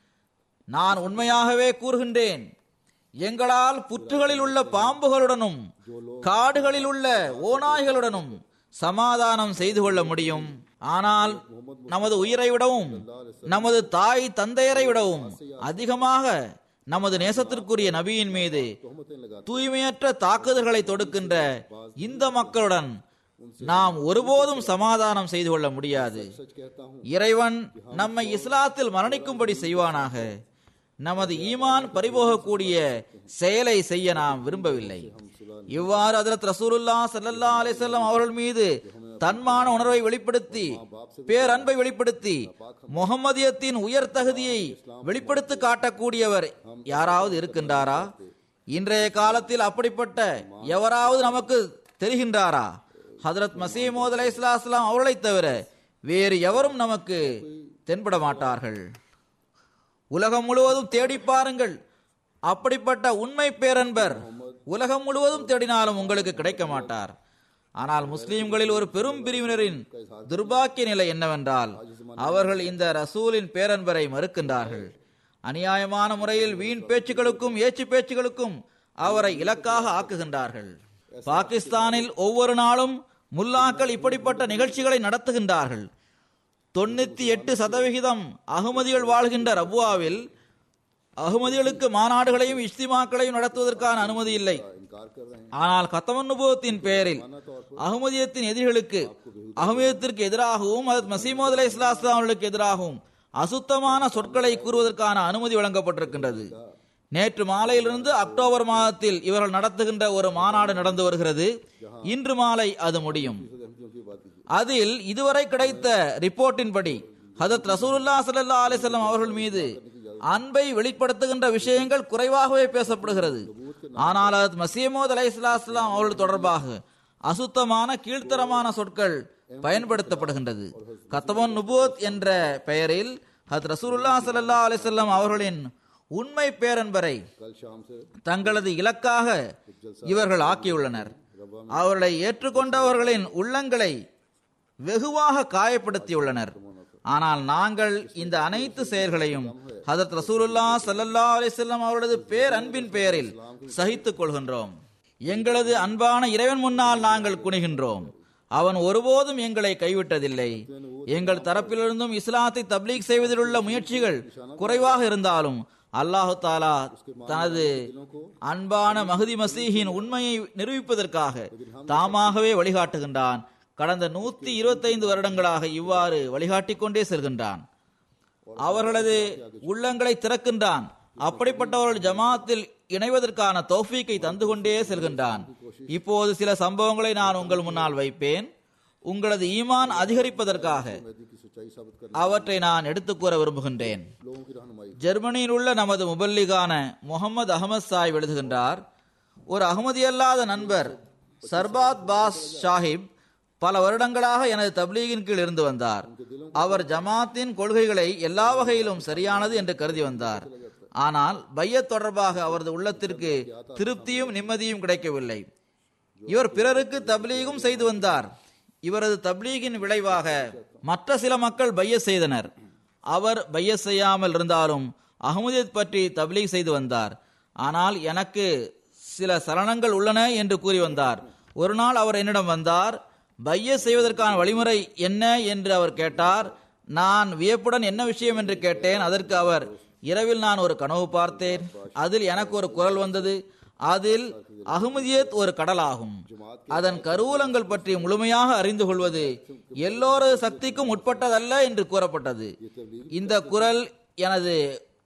நான் உண்மையாகவே கூறுகின்றேன், எங்களால் புற்றுகளில் உள்ள பாம்புகளுடனும் காடுகளில் உள்ள ஓநாய்களுடனும் சமாதானம் செய்து கொள்ள முடியும். ஆனால் நமது உயிரை விடவும் நமது தாய் தந்தையரை விடவும் அதிகமாக நமது நேசத்திற்குரிய நபியின் மீது தூய்மையற்ற தாக்குதல்களை தொடுக்கின்ற இந்த மக்களுடன் நாம் ஒருபோதும் சமாதானம் செய்து கொள்ள முடியாது. இறைவன் நம்மை இஸ்லாத்தில் மரணிக்கும்படி செய்வானாக. நமது ஈமான் பறிபோகக்கூடிய செயலை செய்ய நாம் விரும்பவில்லை. இவ்வாறு ஹஜ்ரத் ரசூலுல்லாஹ் ஸல்லல்லாஹு அலைஹி வஸல்லம் அவர்கள் மீது தன்மான உணர்வை வெளிப்படுத்தி பேரன்பை வெளிப்படுத்தி முஹம்மதியத்தின் உயர் தகுதியை வெளிப்படுத்தி காட்டக்கூடியவர் யாராவது இருக்கின்றாரா? இன்றைய காலத்தில் அப்படிப்பட்ட எவராவது நமக்கு தெரிகின்றாரா? ஹஜ்ரத் மஸீஹ் மவ்ஊத் அலைஹிஸ்ஸலாம் அவர்களை தவிர வேறு எவரும் நமக்கு தென்பட மாட்டார்கள். உலகம் முழுவதும் தேடி பாருங்கள், அப்படிப்பட்ட உண்மை பேரன்பர் உலகம் முழுவதும் தேடினாலும் உங்களுக்கு கிடைக்க மாட்டார். ஆனால் முஸ்லிம்களில் ஒரு பெரும் பிரிவினரின் துர்பாக்கிய நிலை என்னவென்றால், அவர்கள் இந்த ரசூலின் பேரன்பரை மறுக்கின்றார்கள். அநியாயமான முறையில் வீண் பேச்சுக்களுக்கும் ஏச்சு பேச்சுகளுக்கும் அவரை இலக்காக ஆக்குகின்றார்கள். பாகிஸ்தானில் ஒவ்வொரு நாளும் முல்லாக்கள் இப்படிப்பட்ட நிகழ்ச்சிகளை நடத்துகின்றார்கள். 98% அகமதிகள் வாழ்கின்ற ரபுவாவில் அகமதிகளுக்கு மாநாடுகளையும் இஜ்திமாக்களையும் நடத்துவதற்கான அனுமதி இல்லை. ஆனால் கத்தமன் நுபுவத்தின் பெயரில் அகமதியத்தின் எதிரிகளுக்கு அகமதியத்திற்கு எதிராகவும் ஹஜ்ரத் மஸீஹ் மவ்ஊத் அலைஹிஸ்ஸலாம் அவர்களுக்கு எதிராகவும் அசுத்தமான சொற்களை கூறுவதற்கான அனுமதி வழங்கப்பட்டிருக்கின்றது. நேற்று மாலையிலிருந்து அக்டோபர் மாதத்தில் இவர்கள் நடத்துகின்ற ஒரு மாநாடு நடந்து வருகிறது. இன்று மாலை அது முடியும். அதில் இதுவரை கிடைத்த ரிப்போர்ட்டின்படி ஹஜ்ரத் ரசூலுல்லாஹ் ஸல்லல்லாஹு அலைஹி வஸல்லம் அவர்கள் மீது அன்பை வெளிப்படுத்துகின்ற விஷயங்கள் குறைவாகவே பேசப்படுகிறது. ஆனால் ஹஜ்ரத் மஸீஹ் மவ்ஊத் அலைஹிஸ்ஸலாம் அவர்கள் தொடர்பாக அசுத்தமான கீழ்த்தரமான சொற்கள் பயன்படுத்தப்படுகின்றது. கத்தமன் நுபுவத் என்ற பெயரில் ஹஜ்ரத் ரசூலுல்லாஹ் ஸல்லல்லாஹு அலைஹி வஸல்லம் அவர்களின் உண்மை பேரன்பரை தங்களது இலக்காக இவர்கள் ஆக்கியுள்ளனர். அவர்களை ஏற்றுக்கொண்டவர்களின் உள்ளங்களை வெகுவாக காயப்படுத்தியுள்ளனர். ஆனால் நாங்கள் இந்த அனைத்து செயல்களையும் ஹஜ்ரத் ரசூலுல்லாஹ் ஸல்லல்லாஹு அலைஹி வஸல்லம் அவரது பேரன்பின் பெயரில் சகித்துக் கொள்கின்றோம். எங்களது அன்பான இறைவன் முன்னால் நாங்கள் குனிகின்றோம். அவன் ஒருபோதும் எங்களை கைவிட்டதில்லை. எங்கள் தரப்பிலிருந்தும் இஸ்லாத்தை தப்லீக் செய்வதிலுள்ள முயற்சிகள் குறைவாக இருந்தாலும் அல்லாஹு தாலா தனது அன்பான மஹ்தி மசீஹின் உண்மையை நிரூபிப்பதற்காக தாமாகவே வழிகாட்டுகின்றான். கடந்த 125 வருடங்களாக இவ்வாறு வழிகாட்டிக் கொண்டே செல்கின்றான். அவர்களது உள்ளங்களை திறக்கின்றான். அப்படிப்பட்டவர்கள் ஜமாத்தில் இணைவதற்கான தௌஃபீக்கை தந்து கொண்டே செல்கின்றான். இப்போது சில சம்பவங்களை நான் உங்கள் முன்னால் வைப்பேன். உங்களது ஈமான் அதிகரிப்பதற்காக அவற்றை நான் எடுத்துக் கூற விரும்புகின்றேன். ஜெர்மனியில் உள்ள நமது முபல்லிகான முகமது அஹமது சாஹிப் எழுதுகின்றார், ஒரு அகமதியல்லாத நண்பர் சர்பாத் பாஸ் சாஹிப் பல வருடங்களாக எனது தப்லீகின் கீழ் இருந்து வந்தார். அவர் ஜமாத்தின் கொள்கைகளை எல்லா வகையிலும் சரியானது என்று கருதி வந்தார். ஆனால் பையத் தொடர்பாக அவரது உள்ளத்திற்கு திருப்தியும் நிம்மதியும் கிடைக்கவில்லை. இவர் பிறருக்கு தப்லீகும் செய்து வந்தார். இவரது தப்லீகின் விளைவாக மற்ற சில மக்கள் பையத் செய்தனர். அவர் பையத் செய்யாமல் இருந்தாலும் அஹ்மதியத் பற்றி தப்லீக் செய்து வந்தார். ஆனால் எனக்கு சில சலனங்கள் உள்ளன என்று கூறி வந்தார். ஒரு நாள் அவர் என்னிடம் வந்தார். பையத் செய்வதற்கான வழிமுறை என்ன என்று அவர் கேட்டார். நான் வியப்புடன் என்ன விஷயம் என்று கேட்டேன். அதற்கு அவர், இரவில் நான் ஒரு கனவு பார்த்தேன். அதில் எனக்கு ஒரு குரல் வந்தது. அதில் அஹ்மதியத் ஒரு கடலாகும். அதன் கருவூலங்கள் பற்றி முழுமையாக அறிந்து கொள்வது எல்லோரது சக்திக்கும் உட்பட்டதல்ல என்று கூறப்பட்டது. இந்த குரல் எனது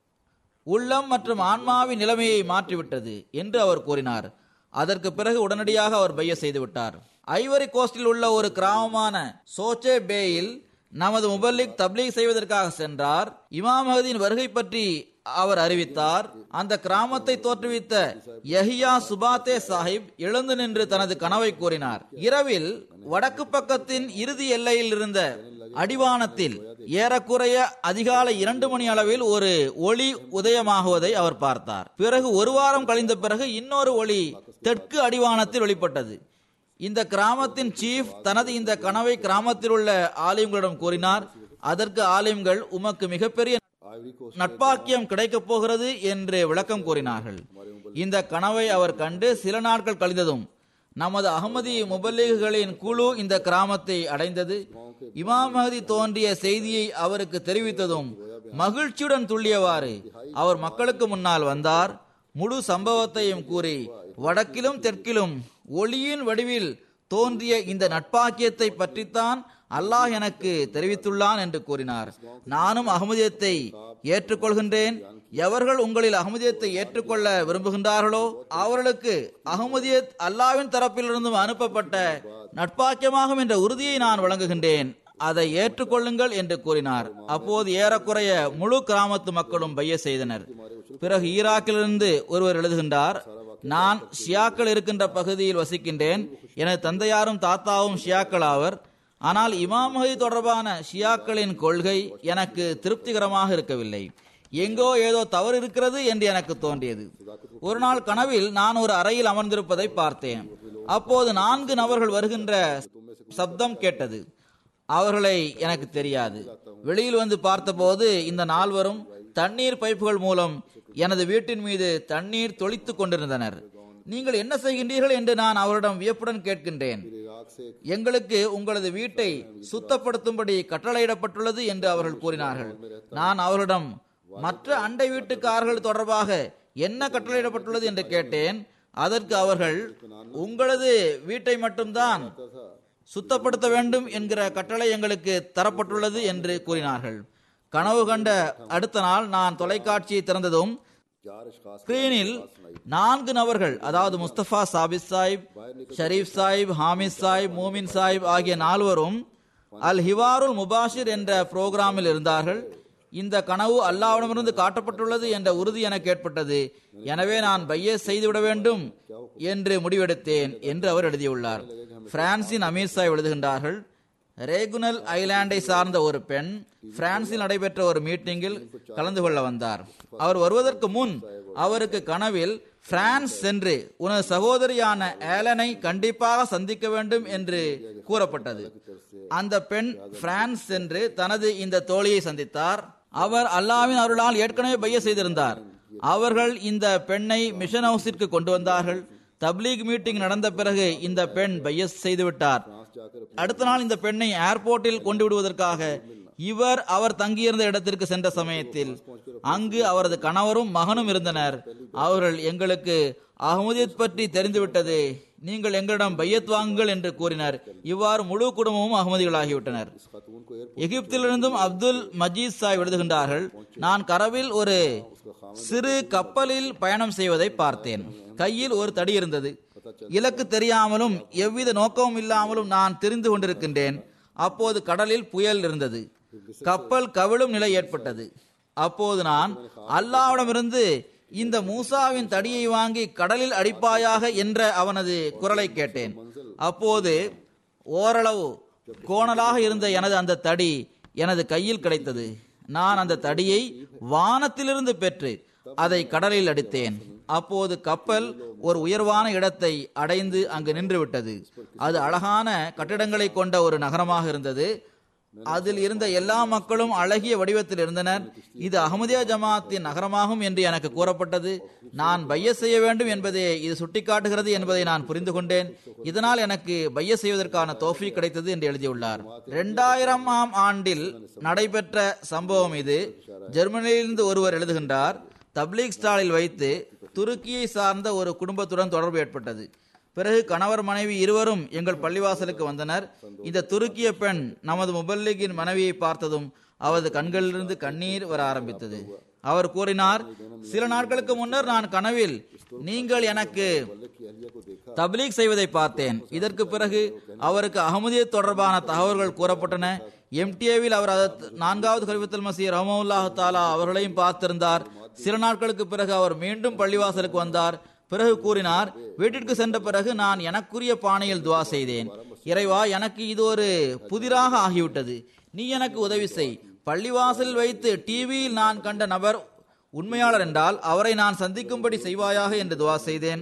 உள்ளம் மற்றும் ஆன்மாவின் நிலைமையை மாற்றிவிட்டது என்று அவர் கூறினார். அதற்கு பிறகு உடனடியாக அவர் பையத் செய்துவிட்டார். ஐவரி கோஸ்டில் உள்ள ஒரு கிராமமான சோச்சே பேயில் நமது முபல்லிக் தப்லீக் செய்வதற்காக சென்றார். இமாம் மஹதியின் வருகை பற்றி அவர் அறிவித்தார். அந்த கிராமத்தை தோற்றுவித்த யஹியா சுபாத்தே சாஹிப் எழுந்து நின்று தனது கனவை கூறினார். இரவில் வடக்கு பக்கத்தின் இறுதி எல்லையில் இருந்த அடிவானத்தில் ஏறக்குறைய அதிகாலை 2 மணி அளவில் ஒரு ஒளி உதயமாகுவதை அவர் பார்த்தார். பிறகு ஒரு வாரம் கழிந்த பிறகு இன்னொரு ஒளி தெற்கு அடிவானத்தில் வெளிப்பட்டது. இந்த கிராமத்தின் சீஃப் தனது இந்த கனவை கிராமத்தில் உள்ள ஆலிம்களிடம் கூறினார். அதற்கு ஆலிம்கள், உமக்கு மிகப்பெரிய நட்பாக்கியம் கிடைக்கப் போகிறது என்று விளக்கம் கூறினார்கள். இந்த கனவை அவர் கண்டு சில நாட்கள் கழிந்ததும் நமது அஹ்மதி முபல்லிகளின் குழு இந்த கிராமத்தை அடைந்தது. இமாம் மஹதி தோன்றிய செய்தியை அவருக்கு தெரிவித்ததும் மகிழ்ச்சியுடன் துள்ளியவாறு அவர் மக்களுக்கு முன்னால் வந்தார். முழு சம்பவத்தையும் கூறி, வடக்கிலும் தெற்கிலும் ஒளியின் வடிவில் தோன்றிய இந்த நட்பாக்கியத்தை பற்றித்தான் அல்லாஹ் எனக்கு தெரிவித்துள்ளான் என்று கூறினார். நானும் அஹ்மதியத்தை ஏற்றுக்கொள்கின்றேன். எவர்கள் உங்களில் அஹ்மதியத்தை ஏற்றுக்கொள்ள விரும்புகின்றார்களோ அவர்களுக்கு அஹ்மதியத் அல்லாஹ்வின் தரப்பிலிருந்தும் அனுப்பப்பட்ட நட்பாக்கியமாகும் என்ற உறுதியை நான் வழங்குகின்றேன். அதை ஏற்றுக்கொள்ளுங்கள் என்று கூறினார். அப்போது ஏறக்குறைய முழு கிராமத்து மக்களும் பையத் செய்தனர். பிறகு ஈராக்கிலிருந்து ஒருவர் எழுதுகின்றார், நான் ஷியாக்கள் இருக்கின்ற பகுதியில் வசிக்கின்றேன். எனது தந்தையாரும் தாத்தாவும் ஷியாக்கள் ஆவர். ஆனால் இமாம் மஹதி தொடர்பான ஷியாக்களின் கொள்கை எனக்கு திருப்திகரமாக இருக்கவில்லை. எங்கோ ஏதோ தவறு இருக்கிறது என்று எனக்கு தோன்றியது. ஒரு நாள் கனவில் நான் ஒரு அறையில் அமர்ந்திருப்பதை பார்த்தேன். அப்போது 4 நபர்கள் வருகின்ற சப்தம் கேட்டது. அவர்களை எனக்கு தெரியாது. வெளியில் வந்து பார்த்தபோது இந்த 4வரும் தண்ணீர் பைப்புகள் மூலம் எனது வீட்டின் மீது தண்ணீர் தொளித்துக் கொண்டிருந்தனர். நீங்கள் என்ன செய்கின்றீர்கள் என்று நான் அவரிடம் வியப்புடன் கேட்கின்றேன். எங்களுக்கு உங்களது வீட்டை சுத்தப்படுத்தும்படி கட்டளையிடப்பட்டுள்ளது என்று அவர்கள் கூறினார்கள். நான் அவர்களிடம் மற்ற அண்டை வீட்டுக்காரர்கள் தொடர்பாக என்ன கட்டளையிடப்பட்டுள்ளது என்று கேட்டேன். அதற்கு அவர்கள், உங்களது வீட்டை மட்டும்தான் சுத்தப்படுத்த வேண்டும் என்கிற கட்டளை எங்களுக்கு தரப்பட்டுள்ளது என்று கூறினார்கள். கனவு கண்ட அடுத்த நாள் நான் தொலைக்காட்சியை திறந்ததும் ஸ்கிரீனில் 4 நபர்கள், அதாவது முஸ்தபா சாபித் சாஹிப், ஷரீப் சாஹிப், ஹாமித் சாஹிப், மூமின் சாஹிப் ஆகிய 4வரும் அல் ஹிவாருல் முபாஷிர் என்ற புரோகிராமில் இருந்தார்கள். இந்த கனவு அல்லாஹ்விடமிருந்து காட்டப்பட்டுள்ளது என்ற உறுதி எனக்கு ஏற்பட்டது. எனவே நான் பையத் செய்துவிட வேண்டும் என்று முடிவெடுத்தேன் என்று அவர் எழுதியுள்ளார். பிரான்சின் அமீர் சாஹிப் எழுதுகின்றார்கள், ரேகுனல் ஐலாண்டை சார்ந்த ஒரு பெண் பிரான்சில் நடைபெற்ற ஒரு மீட்டிங்கில் கலந்து கொள்ள வந்தார். அவர் வருவதற்கு முன் அவருக்கு கனவில் பிரான்ஸ் சென்று உனது சகோதரியான ஏலனை கண்டிப்பாக சந்திக்க வேண்டும் என்று கூறப்பட்டது. அந்த பெண் பிரான்ஸ் சென்று தனது இந்த தோழியை சந்தித்தார். அவர் அல்லாஹ்வின் அருளால் ஏற்கனவே பையத் செய்திருந்தார். அவர்கள் இந்த பெண்ணை மிஷன் ஹவுஸிற்கு கொண்டு வந்தார்கள். தப்லீக் மீட்டிங் நடந்த பிறகு இந்த பெண் பையத் செய்துவிட்டார். அடுத்த நாள் இந்த பெண்ணை ஏர்போர்ட்டில் கொண்டு விடுவதற்காக அவர் தங்கியிருந்த இடத்திற்கு சென்ற சமயத்தில் அங்கு அவரது கணவரும் மகனும் இருந்தனர். அவர்கள், எங்களுக்கு அஹ்மதியத் பற்றி தெரிந்துவிட்டது, நீங்கள் எங்களிடம் பையத் வாங்குங்கள் என்று கூறினர். இவ்வாறு முழு குடும்பமும் அஹ்மதிகளாகிவிட்டனர். எகிப்திலிருந்தும் அப்துல் மஜீத் சாஹிப் எழுதுகின்றார்கள், நான் கரவில் ஒரு சிறு கப்பலில் பயணம் செய்வதை பார்த்தேன். கையில் ஒரு தடி இருந்தது. இலக்கு தெரியாமலும் எவ்வித நோக்கமும் இல்லாமலும் நான் திரிந்து கொண்டிருக்கின்றேன். அப்போது கடலில் புயல் இருந்தது. கப்பல் கவிழும் நிலை ஏற்பட்டது. அப்போது நான் அல்லாஹ்விடமிருந்து இந்த மூசாவின் தடியை வாங்கி கடலில் அடிப்பாயாக என்ற அவனது குரலை கேட்டேன். அப்போது ஓரளவு கோணலாக இருந்த எனது அந்த தடி எனது கையில் கிடைத்தது. நான் அந்த தடியை வானத்திலிருந்து பெற்று அதை கடலில் அடித்தேன். அப்போது கப்பல் ஒரு உயர்வான இடத்தை அடைந்து அங்கு நின்று விட்டது. அது அழகான கட்டிடங்களை கொண்ட ஒரு நகரமாக இருந்தது. அதில் இருந்த எல்லா மக்களும் அழகிய வடிவத்தில் இருந்தனர். இது அஹ்மதியா ஜமாத்தின் நகரமாகும் என்று எனக்கு கூறப்பட்டது. நான் பையத் செய்ய வேண்டும் என்பதை இது சுட்டிக்காட்டுகிறது என்பதை நான் புரிந்து கொண்டேன். இதனால் எனக்கு பையத் செய்வதற்கான தௌஃபீக் கிடைத்தது என்று எழுதியுள்ளார். 2000ஆம் ஆண்டில் நடைபெற்ற சம்பவம் இது. ஜெர்மனியிலிருந்து ஒருவர் எழுதுகின்றார், தப்லீக் ஸ்டாலில் வைத்து துருக்கியை சார்ந்த ஒரு குடும்பத்துடன் தொடர்பு ஏற்பட்டது. பிறகு கணவர் மனைவி இருவரும் எங்கள் பள்ளிவாசலுக்கு வந்தனர். இந்த துருக்கிய பெண் நமது முபல்லிகின் மனைவியை பார்த்ததும் அவரது கண்களிலிருந்து கண்ணீர் வர ஆரம்பித்தது. அவர் கூறினார், சில நாட்களுக்கு முன்னர் நான் கனவில் நீங்கள் எனக்கு தப்லீக் செய்வதை பார்த்தேன். இதற்கு பிறகு அவருக்கு அஹ்மதியத் தொடர்பான தகவல்கள் கூறப்பட்டன. MTA-வில் அவர் 4வது கலிஃபத்துல் மஸீஹ் ரஹ்மத்துல்லாஹி தஆலா அவர்களையும் பார்த்திருந்தார். சில நாட்களுக்கு பிறகு அவர் மீண்டும் பள்ளிவாசலுக்கு வந்தார். பிறகு கூறினார், வீட்டிற்கு சென்ற பிறகு நான் எனக்குரிய பாணியில் துவா செய்தேன். இறைவா, எனக்கு இது ஒரு புதிராக ஆகிவிட்டது, நீ எனக்கு உதவி செய். பள்ளிவாசலில் வைத்து டிவியில் நான் கண்ட நபர் உண்மையாளர் என்றால் அவரை நான் சந்திக்கும்படி செய்வாயாக என்று துவா செய்தேன்.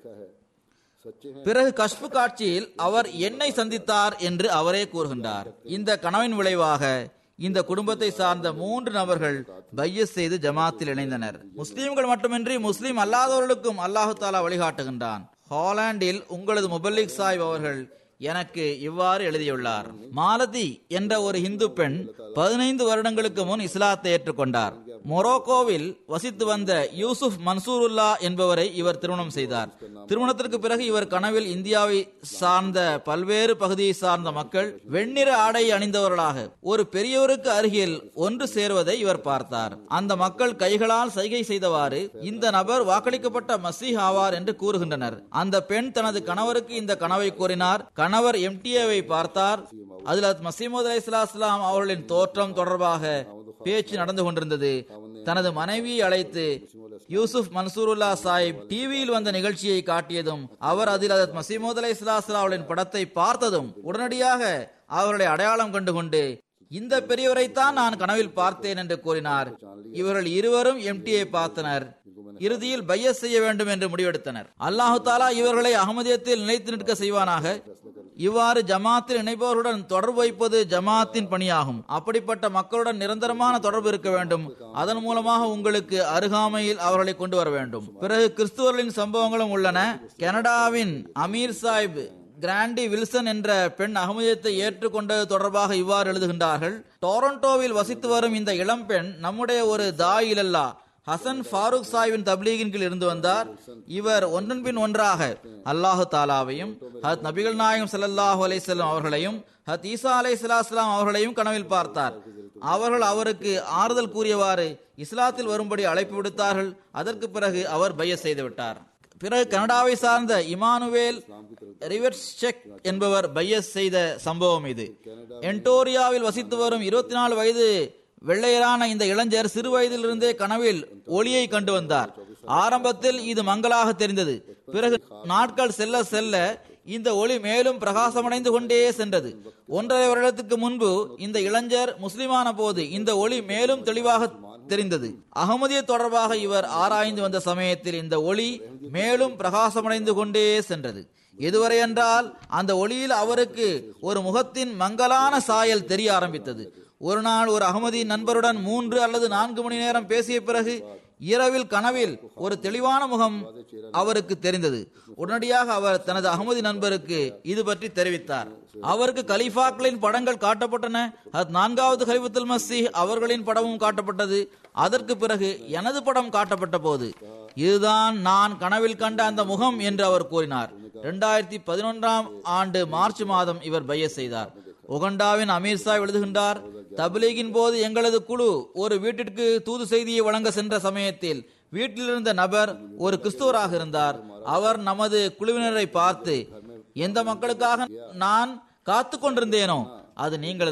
பிறகு கஷ்பு காட்சியில் அவர் என்னை சந்தித்தார் என்று அவரே கூறுகின்றார். இந்த கனவின் விளைவாக இந்த குடும்பத்தை சார்ந்த 3 நபர்கள் பையத் செய்து ஜமாத்தில் இணைந்தனர். முஸ்லீம்கள் மட்டுமின்றி முஸ்லீம் அல்லாதவர்களுக்கும் அல்லாஹு தாலா வழிகாட்டுகின்றான். ஹாலாண்டில் உங்களது முபல்லிக் சாஹிப் அவர்கள் எனக்கு இவ்வாறு எழுதியுள்ளார். மாலதி என்ற ஒரு இந்து பெண் 15 வருடங்களுக்கு முன் இஸ்லாத்தை ஏற்றுக்கொண்டார். மொரோக்கோவில் வசித்து வந்த யூசுப் மன்சூருல்லா என்பவரை இவர் திருமணம் செய்தார். திருமணத்திற்கு பிறகு இவர் கனவில் இந்தியாவை சார்ந்த பல்வேறு பகுதியை சார்ந்த மக்கள் வெண்ணிற ஆடை அணிந்தவர்களாக ஒரு பெரியவருக்கு அருகில் ஒன்று சேருவதை இவர் பார்த்தார். அந்த மக்கள் கைகளால் சைகை செய்தவாறு இந்த நபர் வாக்களிக்கப்பட்ட மசீஹ் ஆவார் என்று கூறுகின்றனர். அந்த பெண் தனது கணவருக்கு இந்த கனவை கூறினார். கணவர் MTA-வை பார்த்தார். அதில் மசீஹ் மவ்ஊத் அலைஹிஸ்ஸலாம் அவர்களின் தோற்றம் தொடர்பாக பேச்சு நடந்து கொண்டிருந்தது. தனது மனைவியை அழைத்து யூசுப் மன்சூருல்லா சாஹிப் டிவியில் வந்த நிகழ்ச்சியை காட்டியதும் அவர் அதில் மசீஹ் மவ்ஊத் அலைஹிஸ்ஸலாம் அவர்களின் படத்தை பார்த்ததும் உடனடியாக அவர்களை அடையாளம் கண்டு கொண்டு இந்த பெரியவரைத்தான் நான் கனவில் பார்த்தேன் என்று கூறினார். இவர்கள் இருவரும் MTA பார்த்தனர். இறுதியில் பையத் செய்ய வேண்டும் என்று முடிவெடுத்தனர். அல்லாஹு தாலா இவர்களை அஹ்மதியத்தில் நிலைத்து நிற்க செய்வானாக. இவ்வாறு ஜமாத்தில் இணைப்பவர்களுடன் தொடர்பு வைப்பது ஜமாத்தின் பணியாகும். அப்படிப்பட்ட மக்களுடன் நிரந்தரமான தொடர்பு இருக்க வேண்டும். அதன் மூலமாக உங்களுக்கு அருகாமையில் அவர்களை கொண்டு வர வேண்டும். பிறகு கிறிஸ்துவர்களின் சம்பவங்களும் உள்ளன. கனடாவின் அமீர் சாஹிப் கிராண்டி வில்சன் என்ற பெண் அஹ்மதியத்தை ஏற்றுக்கொண்டது தொடர்பாக இவ்வாறு எழுதுகின்றார்கள். டொரண்டோவில் வசித்து வரும் இந்த இளம்பெண் நம்முடைய ஒரு தாயிலல்லா ஹசன் ஃபாரூக் சாஹிபின் தப்லீகின் கீழ் இருந்து வந்தார். இவர் ஒன்றன் பின் ஒன்றாக அல்லாஹு தாலாவையும் ஹத் நபிகள் நாயகம் ஸல்லல்லாஹு அலைஹி வஸல்லம் அவர்களையும் ஹத் ஈசா அலைஹிஸ்ஸலாம் அவர்களையும் கனவில் பார்த்தார். அவர்கள் அவருக்கு ஆறுதல் கூறியவாறு இஸ்லாத்தில் வரும்படி அழைப்பு விடுத்தார்கள். அதற்கு பிறகு அவர் பையத் செய்து விட்டார். பிறகு கனடாவை சார்ந்த இமானுவேல் ரிவர்ஸ்செக் என்பவர் பையத் செய்த சம்பவம் இது. என்டோரியாவில் வசித்து வரும் 24 வயது வெள்ளையரான இந்த இளைஞர் சிறு வயதிலிருந்தே கனவில் ஒளியை கண்டு வந்தார். ஆரம்பத்தில் இது மங்கலாக தெரிந்தது. பிறகு நாட்கள் செல்ல செல்ல இந்த ஒளி மேலும் பிரகாசமடைந்து கொண்டே சென்றது. 1.5 வருடத்துக்கு முன்பு இந்த இளைஞர் முஸ்லிமான போது இந்த ஒளி மேலும் தெளிவாக தெரிந்தது. அஹ்மதியத் தொடர்பாக இவர் ஆராய்ந்து வந்த சமயத்தில் இந்த ஒளி மேலும் பிரகாசமடைந்து கொண்டே சென்றது. எதுவரை என்றால் அந்த ஒளியில் அவருக்கு ஒரு முகத்தின் மங்கலான சாயல் தெரிய ஆரம்பித்தது. ஒரு நாள் ஒரு அஹ்மதி நண்பருடன் 3 அல்லது 4 மணி நேரம் பேசிய பிறகு இரவில் கனவில் ஒரு தெளிவான முகம் அவருக்கு தெரிந்தது. உடனடியாக அவர் தனது அஹ்மதி நண்பருக்கு இது பற்றி தெரிவித்தார். அவருக்கு கலீஃபாக்களின் படங்கள் காட்டப்பட்டன. அது 4வது கலிஃபத்துல் மஸீஹ் அவர்களின் படமும் காட்டப்பட்டது. அதற்கு பிறகு எனது படம் காட்டப்பட்ட போது இதுதான் நான் கனவில் கண்ட அந்த முகம் என்று அவர் கூறினார். 2011ஆம் ஆண்டு மார்ச் மாதம் இவர் பையத் செய்தார். உகண்டாவின் அமீர் சாஹிப் எழுதுகின்றார், தப்லீகின் போது எங்களது குழு ஒரு வீட்டிற்கு தூது செய்தியை வழங்க சென்ற சமயத்தில் வீட்டில் இருந்த நபர் ஒரு கிறிஸ்துவராக இருந்தார். அவர் நமது குழுவினரை பார்த்து, எந்த மக்களுக்காக நான் காத்து கொண்டிருந்தேனோ அது நீங்கள்தான்,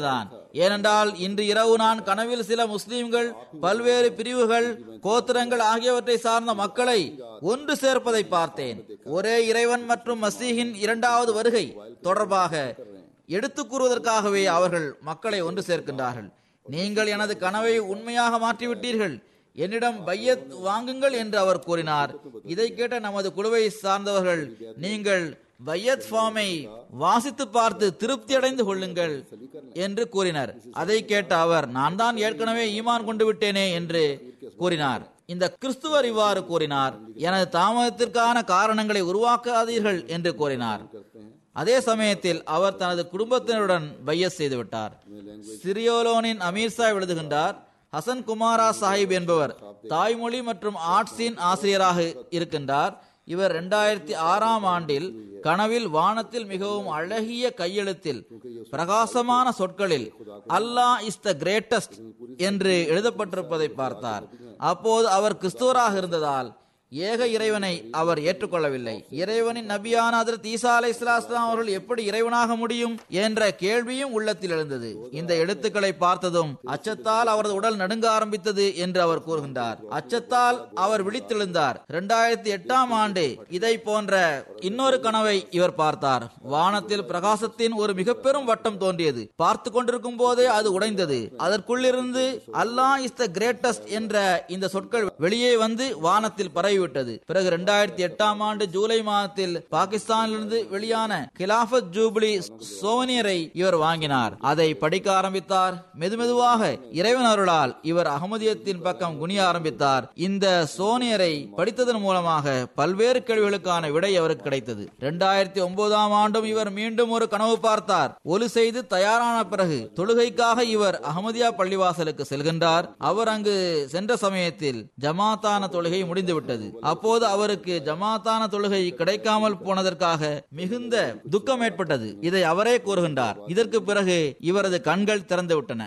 ஏனென்றால் இன்று இரவு நான் கனவில் சில முஸ்லிம்கள், பல்வேறு பிரிவுகள், கோத்திரங்கள் ஆகியவற்றை சார்ந்த மக்களை ஒன்று சேர்ப்பதை பார்த்தேன். ஒரே இறைவன் மற்றும் மசீஹின் இரண்டாவது வருகை தொடர்பாக எடுத்துக் கூறுவதற்காகவே அவர்கள் மக்களை ஒன்று சேர்க்கின்றார்கள். நீங்கள் எனது கனவை உண்மையாக மாற்றிவிட்டீர்கள், என்னிடம் பையத் வாங்குங்கள் என்று அவர் கூறினார். இதை கேட்ட நமது குழுவை சார்ந்தவர்கள், நீங்கள் பையத் ஃபார்மை வாசித்து பார்த்து திருப்தி அடைந்து கொள்ளுங்கள் என்று கூறினர். அதை கேட்ட அவர், நான் தான் ஏற்கனவே ஈமான் கொண்டு விட்டேனே என்று கூறினார். இந்த கிறிஸ்துவர் இவ்வாறு கூறினார், எனது தாமதத்திற்கான காரணங்களை உருவாக்காதீர்கள் என்று கூறினார். அதே சமயத்தில் அவர் தனது குடும்பத்தினருடன் பையத் செய்துவிட்டார். சிரியோலோனின் அமீர் சாஹிப் எழுதுகின்றார், ஹசன் குமாரா சாஹிப் என்பவர் தாய்மொழி மற்றும் ஆர்ட்ஸின் ஆசிரியராக இருக்கின்றார். இவர் 2006ஆம் ஆண்டில் கனவில் வானத்தில் மிகவும் அழகிய கையெழுத்தில் பிரகாசமான சொற்களில் அல்லாஹ் இஸ் த கிரேட்டஸ்ட் என்று எழுதப்பட்டிருப்பதை பார்த்தார். அப்போது அவர் கிறிஸ்துவராக இருந்ததால் ஏக இறைவனை அவர் ஏற்றுக்கொள்ளவில்லை. இறைவனின் நபியான ஹஜ்ரத் ஈசா அலைஹிஸ்ஸலாம் அவர்கள் எப்படி இறைவனாக முடியும் என்ற கேள்வியும் உள்ளத்தில் எழுந்தது. இந்த எழுத்துக்களை பார்த்ததும் அச்சத்தால் அவரது உடல் நடுங்க ஆரம்பித்தது என்று அவர் கூறுகின்றார். அச்சத்தால் அவர் விழித்தெழுந்தார். 2008ஆம் ஆண்டு இதை போன்ற இன்னொரு கனவை இவர் பார்த்தார். வானத்தில் பிரகாசத்தின் ஒரு மிக பெரும் வட்டம் தோன்றியது. பார்த்து கொண்டிருக்கும் போதே அது உடைந்தது. அதற்குள்ளிருந்து அல்லாஹ் இஸ் த கிரேட்டஸ்ட் என்ற இந்த சொற்கள் வெளியே வந்து வானத்தில் பரவி விட்டது. பிறகு 2008ஆம் ஆண்டு ஜூலை மாதத்தில் பாகிஸ்தானிலிருந்து வெளியான கிலாஃபத் ஜூபிலி சோவனியரை இவர் வாங்கினார். அதை படிக்க ஆரம்பித்தார். மெதுமெதுவாக இறைவன் அருளால் இவர் அகமதியத்தின் பக்கம் குனிய ஆரம்பித்தார். இந்த சோனியரை படித்ததன் மூலமாக பல்வேறு கேள்விகளுக்கான விடை அவருக்கு கிடைத்தது. 2009ஆம் ஆண்டும் இவர் மீண்டும் ஒரு கனவு பார்த்தார். ஒலு செய்து தயாரான பிறகு தொழுகைக்காக இவர் அகமதியா பள்ளிவாசலுக்கு செல்கின்றார். அவர் அங்கு சென்ற சமயத்தில் ஜமாத்தான தொழுகை முடிந்துவிட்டது. அப்போது அவருக்கு ஜமாத்தான தொழுகை கிடைக்காமல் போனதற்காக மிகுந்த துக்கம் ஏற்பட்டது. இதை அவரே கூறுகின்றார். இதற்கு பிறகு இவரது கண்கள் திறந்து விட்டன.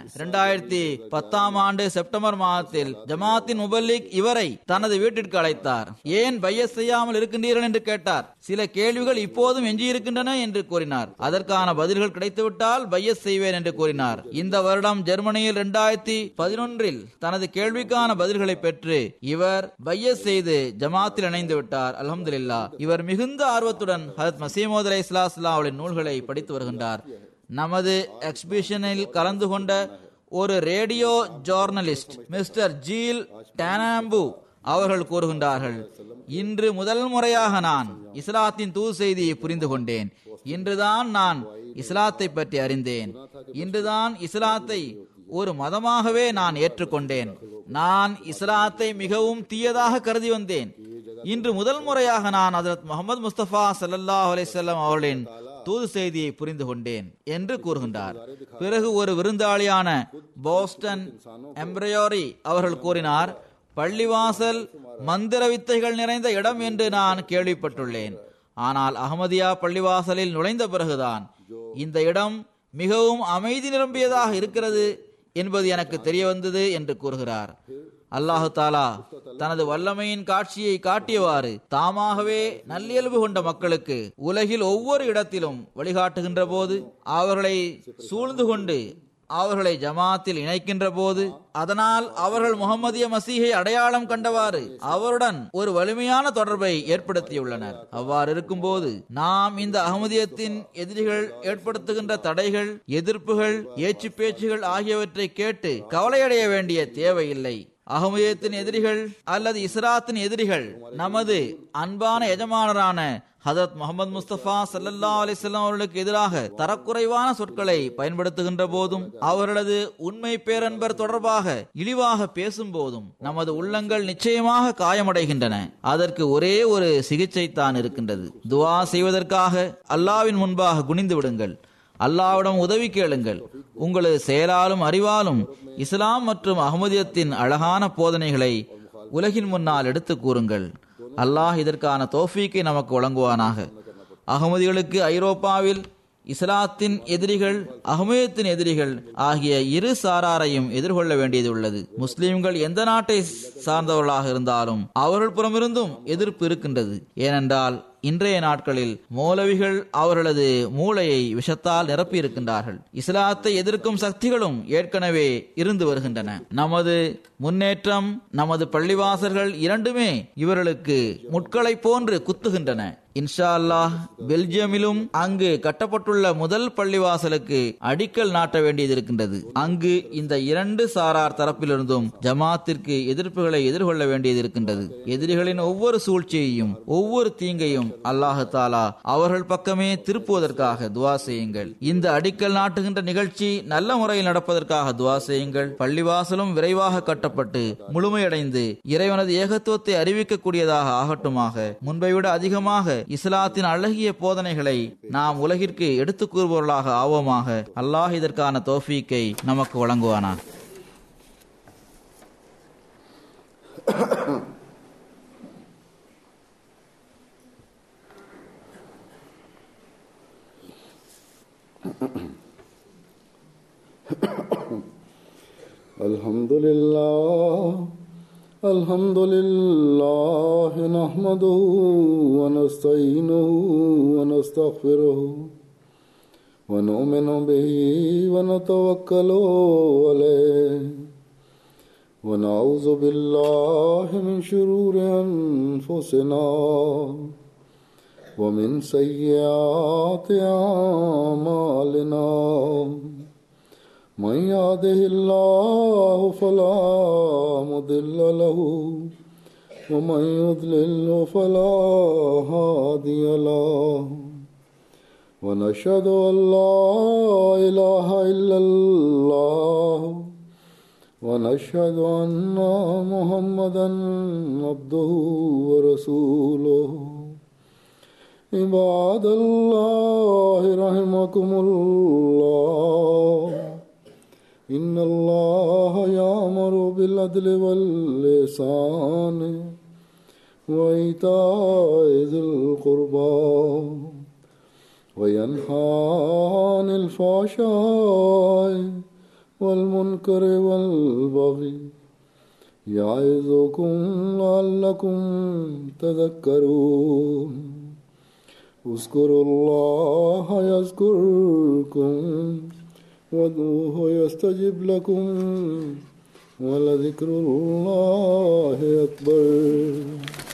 2010ஆம் ஆண்டு செப்டம்பர் மாதத்தில் ஜமாத்தின் முபல்லிக் இவரை தனது வீட்டிற்கு அழைத்தார். ஏன் பையத் செய்யாமல் இருக்கின்றீர்கள் என்று கேட்டார். சில கேள்விகள் இப்போதும் எஞ்சியிருக்கின்றன என்று கூறினார். அதற்கான பதில்கள் கிடைத்துவிட்டால் பையத் செய்வேன் என்று கூறினார். இந்த வருடம் ஜெர்மனியில் 2011இல் தனது கேள்விக்கான பதில்களை பெற்று இவர் பையத் செய்து ஜமாத்தில் இணைந்து விட்டார். அல்ஹம்துலில்லாஹ். இவர் மிகுந்த ஆர்வத்துடன் ஹஜ்ரத் மஸீஹ் மவ்ஊத் அலைஹிஸ்ஸலாம் அவர்களின் நூல்களை படித்து வருகின்றார். நமது எக்ஸிபிஷனில் கலந்து கொண்ட ஒரு ரேடியோ ஜோர்னலிஸ்ட் மிஸ்டர் ஜீல் டானாம்பு அவர்கள் கூறுகின்றார்கள், இன்று முதல் முறையாக நான் இஸ்லாத்தின் தூது செய்தியை புரிந்து கொண்டேன். இன்றுதான் நான் இஸ்லாத்தை பற்றி அறிந்தேன். இன்றுதான் இஸ்லாத்தை ஒரு மதமாகவே நான் ஏற்றுக்கொண்டேன். நான் இஸ்லாத்தை மிகவும் தீயதாக கருதி வந்தேன். இன்று முதல் முறையாக நான் ஹஜ்ரத் முஹம்மது முஸ்தபா ஸல்லல்லாஹு அலைஹி வஸல்லம் அவர்களின் தூது செய்தியை புரிந்து கொண்டேன் என்று கூறுகின்றார். பிறகு ஒரு விருந்தாளியான போஸ்டன் எம்ப்ரையோரி அவர்கள் கூறினார், பள்ளிவாசல் மந்திர வித்தைகள் நிறைந்த இடம் என்று நான் கேள்விப்பட்டுள்ளேன். ஆனால் அஹமதியா பள்ளிவாசலில் நுழைந்த பிறகுதான் இந்த இடம் மிகவும் அமைதி நிரம்பியதாக இருக்கிறது என்பது எனக்கு தெரிய வந்தது என்று கூறுகிறார். அல்லாஹு தாலா தனது வல்லமையின் காட்சியை காட்டியவாறு தாமாகவே நல்லியல்பு கொண்ட மக்களுக்கு உலகில் ஒவ்வொரு இடத்திலும் வழிகாட்டுகின்ற போது, அவர்களை சூழ்ந்து கொண்டு அவர்களை ஜமாத்தில் இணைக்கின்ற போது, அதனால் அவர்கள் முஹம்மதிய மசீஹை அடையாளம் கண்டவாறு அவருடன் ஒரு வலிமையான தொடர்பை ஏற்படுத்தியுள்ளனர். அவ்வாறு இருக்கும் போது நாம் இந்த அஹ்மதியத்தின் எதிரிகள் ஏற்படுத்துகின்ற தடைகள், எதிர்ப்புகள், ஏச்சு பேச்சுகள் ஆகியவற்றை கேட்டு கவலையடைய வேண்டிய தேவையில்லை. அஹ்மதியத்தின் எதிரிகள் அல்லது இஸ்லாத்தின் எதிரிகள் நமது அன்பான எஜமானரான ஹஜ்ரத் முஹம்மது முஸ்தபா ஸல்லல்லாஹு அலைஹி வஸல்லம் அவர்களுக்கு எதிராக தரக்குறைவான சொற்களை பயன்படுத்துகின்ற போதும், அவர்களது உண்மை பேரன்பர் தொடர்பாக இழிவாக பேசும் போதும் நமது உள்ளங்கள் நிச்சயமாக காயமடைகின்றன. அதற்கு ஒரே ஒரு சிகிச்சை தான் இருக்கின்றது. துஆ செய்வதற்காக அல்லாஹ்வின் முன்பாக குனிந்து விடுங்கள். அல்லாஹ்விடம் உதவி கேளுங்கள். உங்களது செயலாலும் அறிவாலும் இஸ்லாம் மற்றும் அஹ்மதியத்தின் அழகான போதனைகளை உலகின் முன்னால் எடுத்து கூறுங்கள். அல்லாஹ் இதற்கான தௌஃபீக்கை நமக்கு வழங்குவானாக. அஹ்மதிகளுக்கு ஐரோப்பாவில் இஸ்லாத்தின் எதிரிகள், அஹ்மதியத்தின் எதிரிகள் ஆகிய இரு சாராரையும் எதிர்கொள்ள வேண்டியது உள்ளது. முஸ்லிம்கள் எந்த நாட்டை சார்ந்தவர்களாக இருந்தாலும் அவர்கள் புறமிருந்தும் எதிர்ப்பு இருக்கின்றது. ஏனென்றால் இன்றைய நாட்களில் மௌலவிகள் அவர்களது மூளையை விஷத்தால் நிரப்பி இருக்கின்றார்கள். இஸ்லாத்தை எதிர்க்கும் சக்திகளும் ஏற்கனவே இருந்து வருகின்றன. நமது முன்னேற்றம், நமது பள்ளிவாசல்கள் இரண்டுமே இவர்களுக்கு முட்களை போன்று குத்துகின்றன. இன்ஷா அல்லாஹ் பெல்ஜியமிலும் அங்கு கட்டப்பட்டுள்ள முதல் பள்ளிவாசலுக்கு அடிக்கல் நாட்ட வேண்டியது இருக்கின்றது. அங்கு இந்த இரண்டு சாரார் தரப்பிலிருந்தும் ஜமாத்திற்கு எதிர்ப்புகளை எதிர்கொள்ள வேண்டியது இருக்கின்றது. எதிரிகளின் ஒவ்வொரு சூழ்ச்சியையும், ஒவ்வொரு தீங்கையும் அல்லாஹு தாலா அவர்கள் பக்கமே திருப்புவதற்காக துவா செய்யுங்கள். இந்த அடிக்கல் நாட்டுகின்ற நிகழ்ச்சி நல்ல முறையில் நடப்பதற்காக துவா செய்யுங்கள். பள்ளிவாசலும் விரைவாக கட்டப்பட்டு முழுமையடைந்து இறைவனது ஏகத்துவத்தை அறிவிக்கக்கூடியதாக ஆகட்டுமாக. முன்பை விட அதிகமாக இஸ்லாத்தின் அழகிய போதனைகளை நாம் உலகிற்கு எடுத்துக் கூறுபவர்களாக ஆவோமாக. அல்லாஹ் இதற்கான தௌஃபீக்கை நமக்கு வழங்குவானா. अल्हम्दुलिल्लाह नहमदुहु व नस्तईनुहु व नस्तगफिरुहु व नु'मिनु बिही व नतवक्कलु अलैहि व नऊज़ु बिल्लाहि मिन शुरूरि अनफुसिना व मिन सय्यिआति अमालिना मन यहदिहिल्लाहु फला मुदिल्ल लहु व मन युद्लिल्हु फला हादिय लहु व नशहदु अन ला इलाहा इल्लल्लाह व नशहदु अन्ना मुहम्मदन अब्दुहु व रसूलुहु इबादल्लाहि रहमकुमुल्लाह इन्नल्लाह यामुरु बिल अदलि वल इहसानि व ईताइ ज़िल क़ुर्बा व यन्हा अनिल फ़हशाइ वल मुनकरि वल बग़ी यइज़ुकुम लअल्लकुम तज़क्करून उज़्कुरुल्लाह यज़्कुरुकुम वदूहु यस्तजिब लकुम वलज़िक्रुल्लाहि अकबर।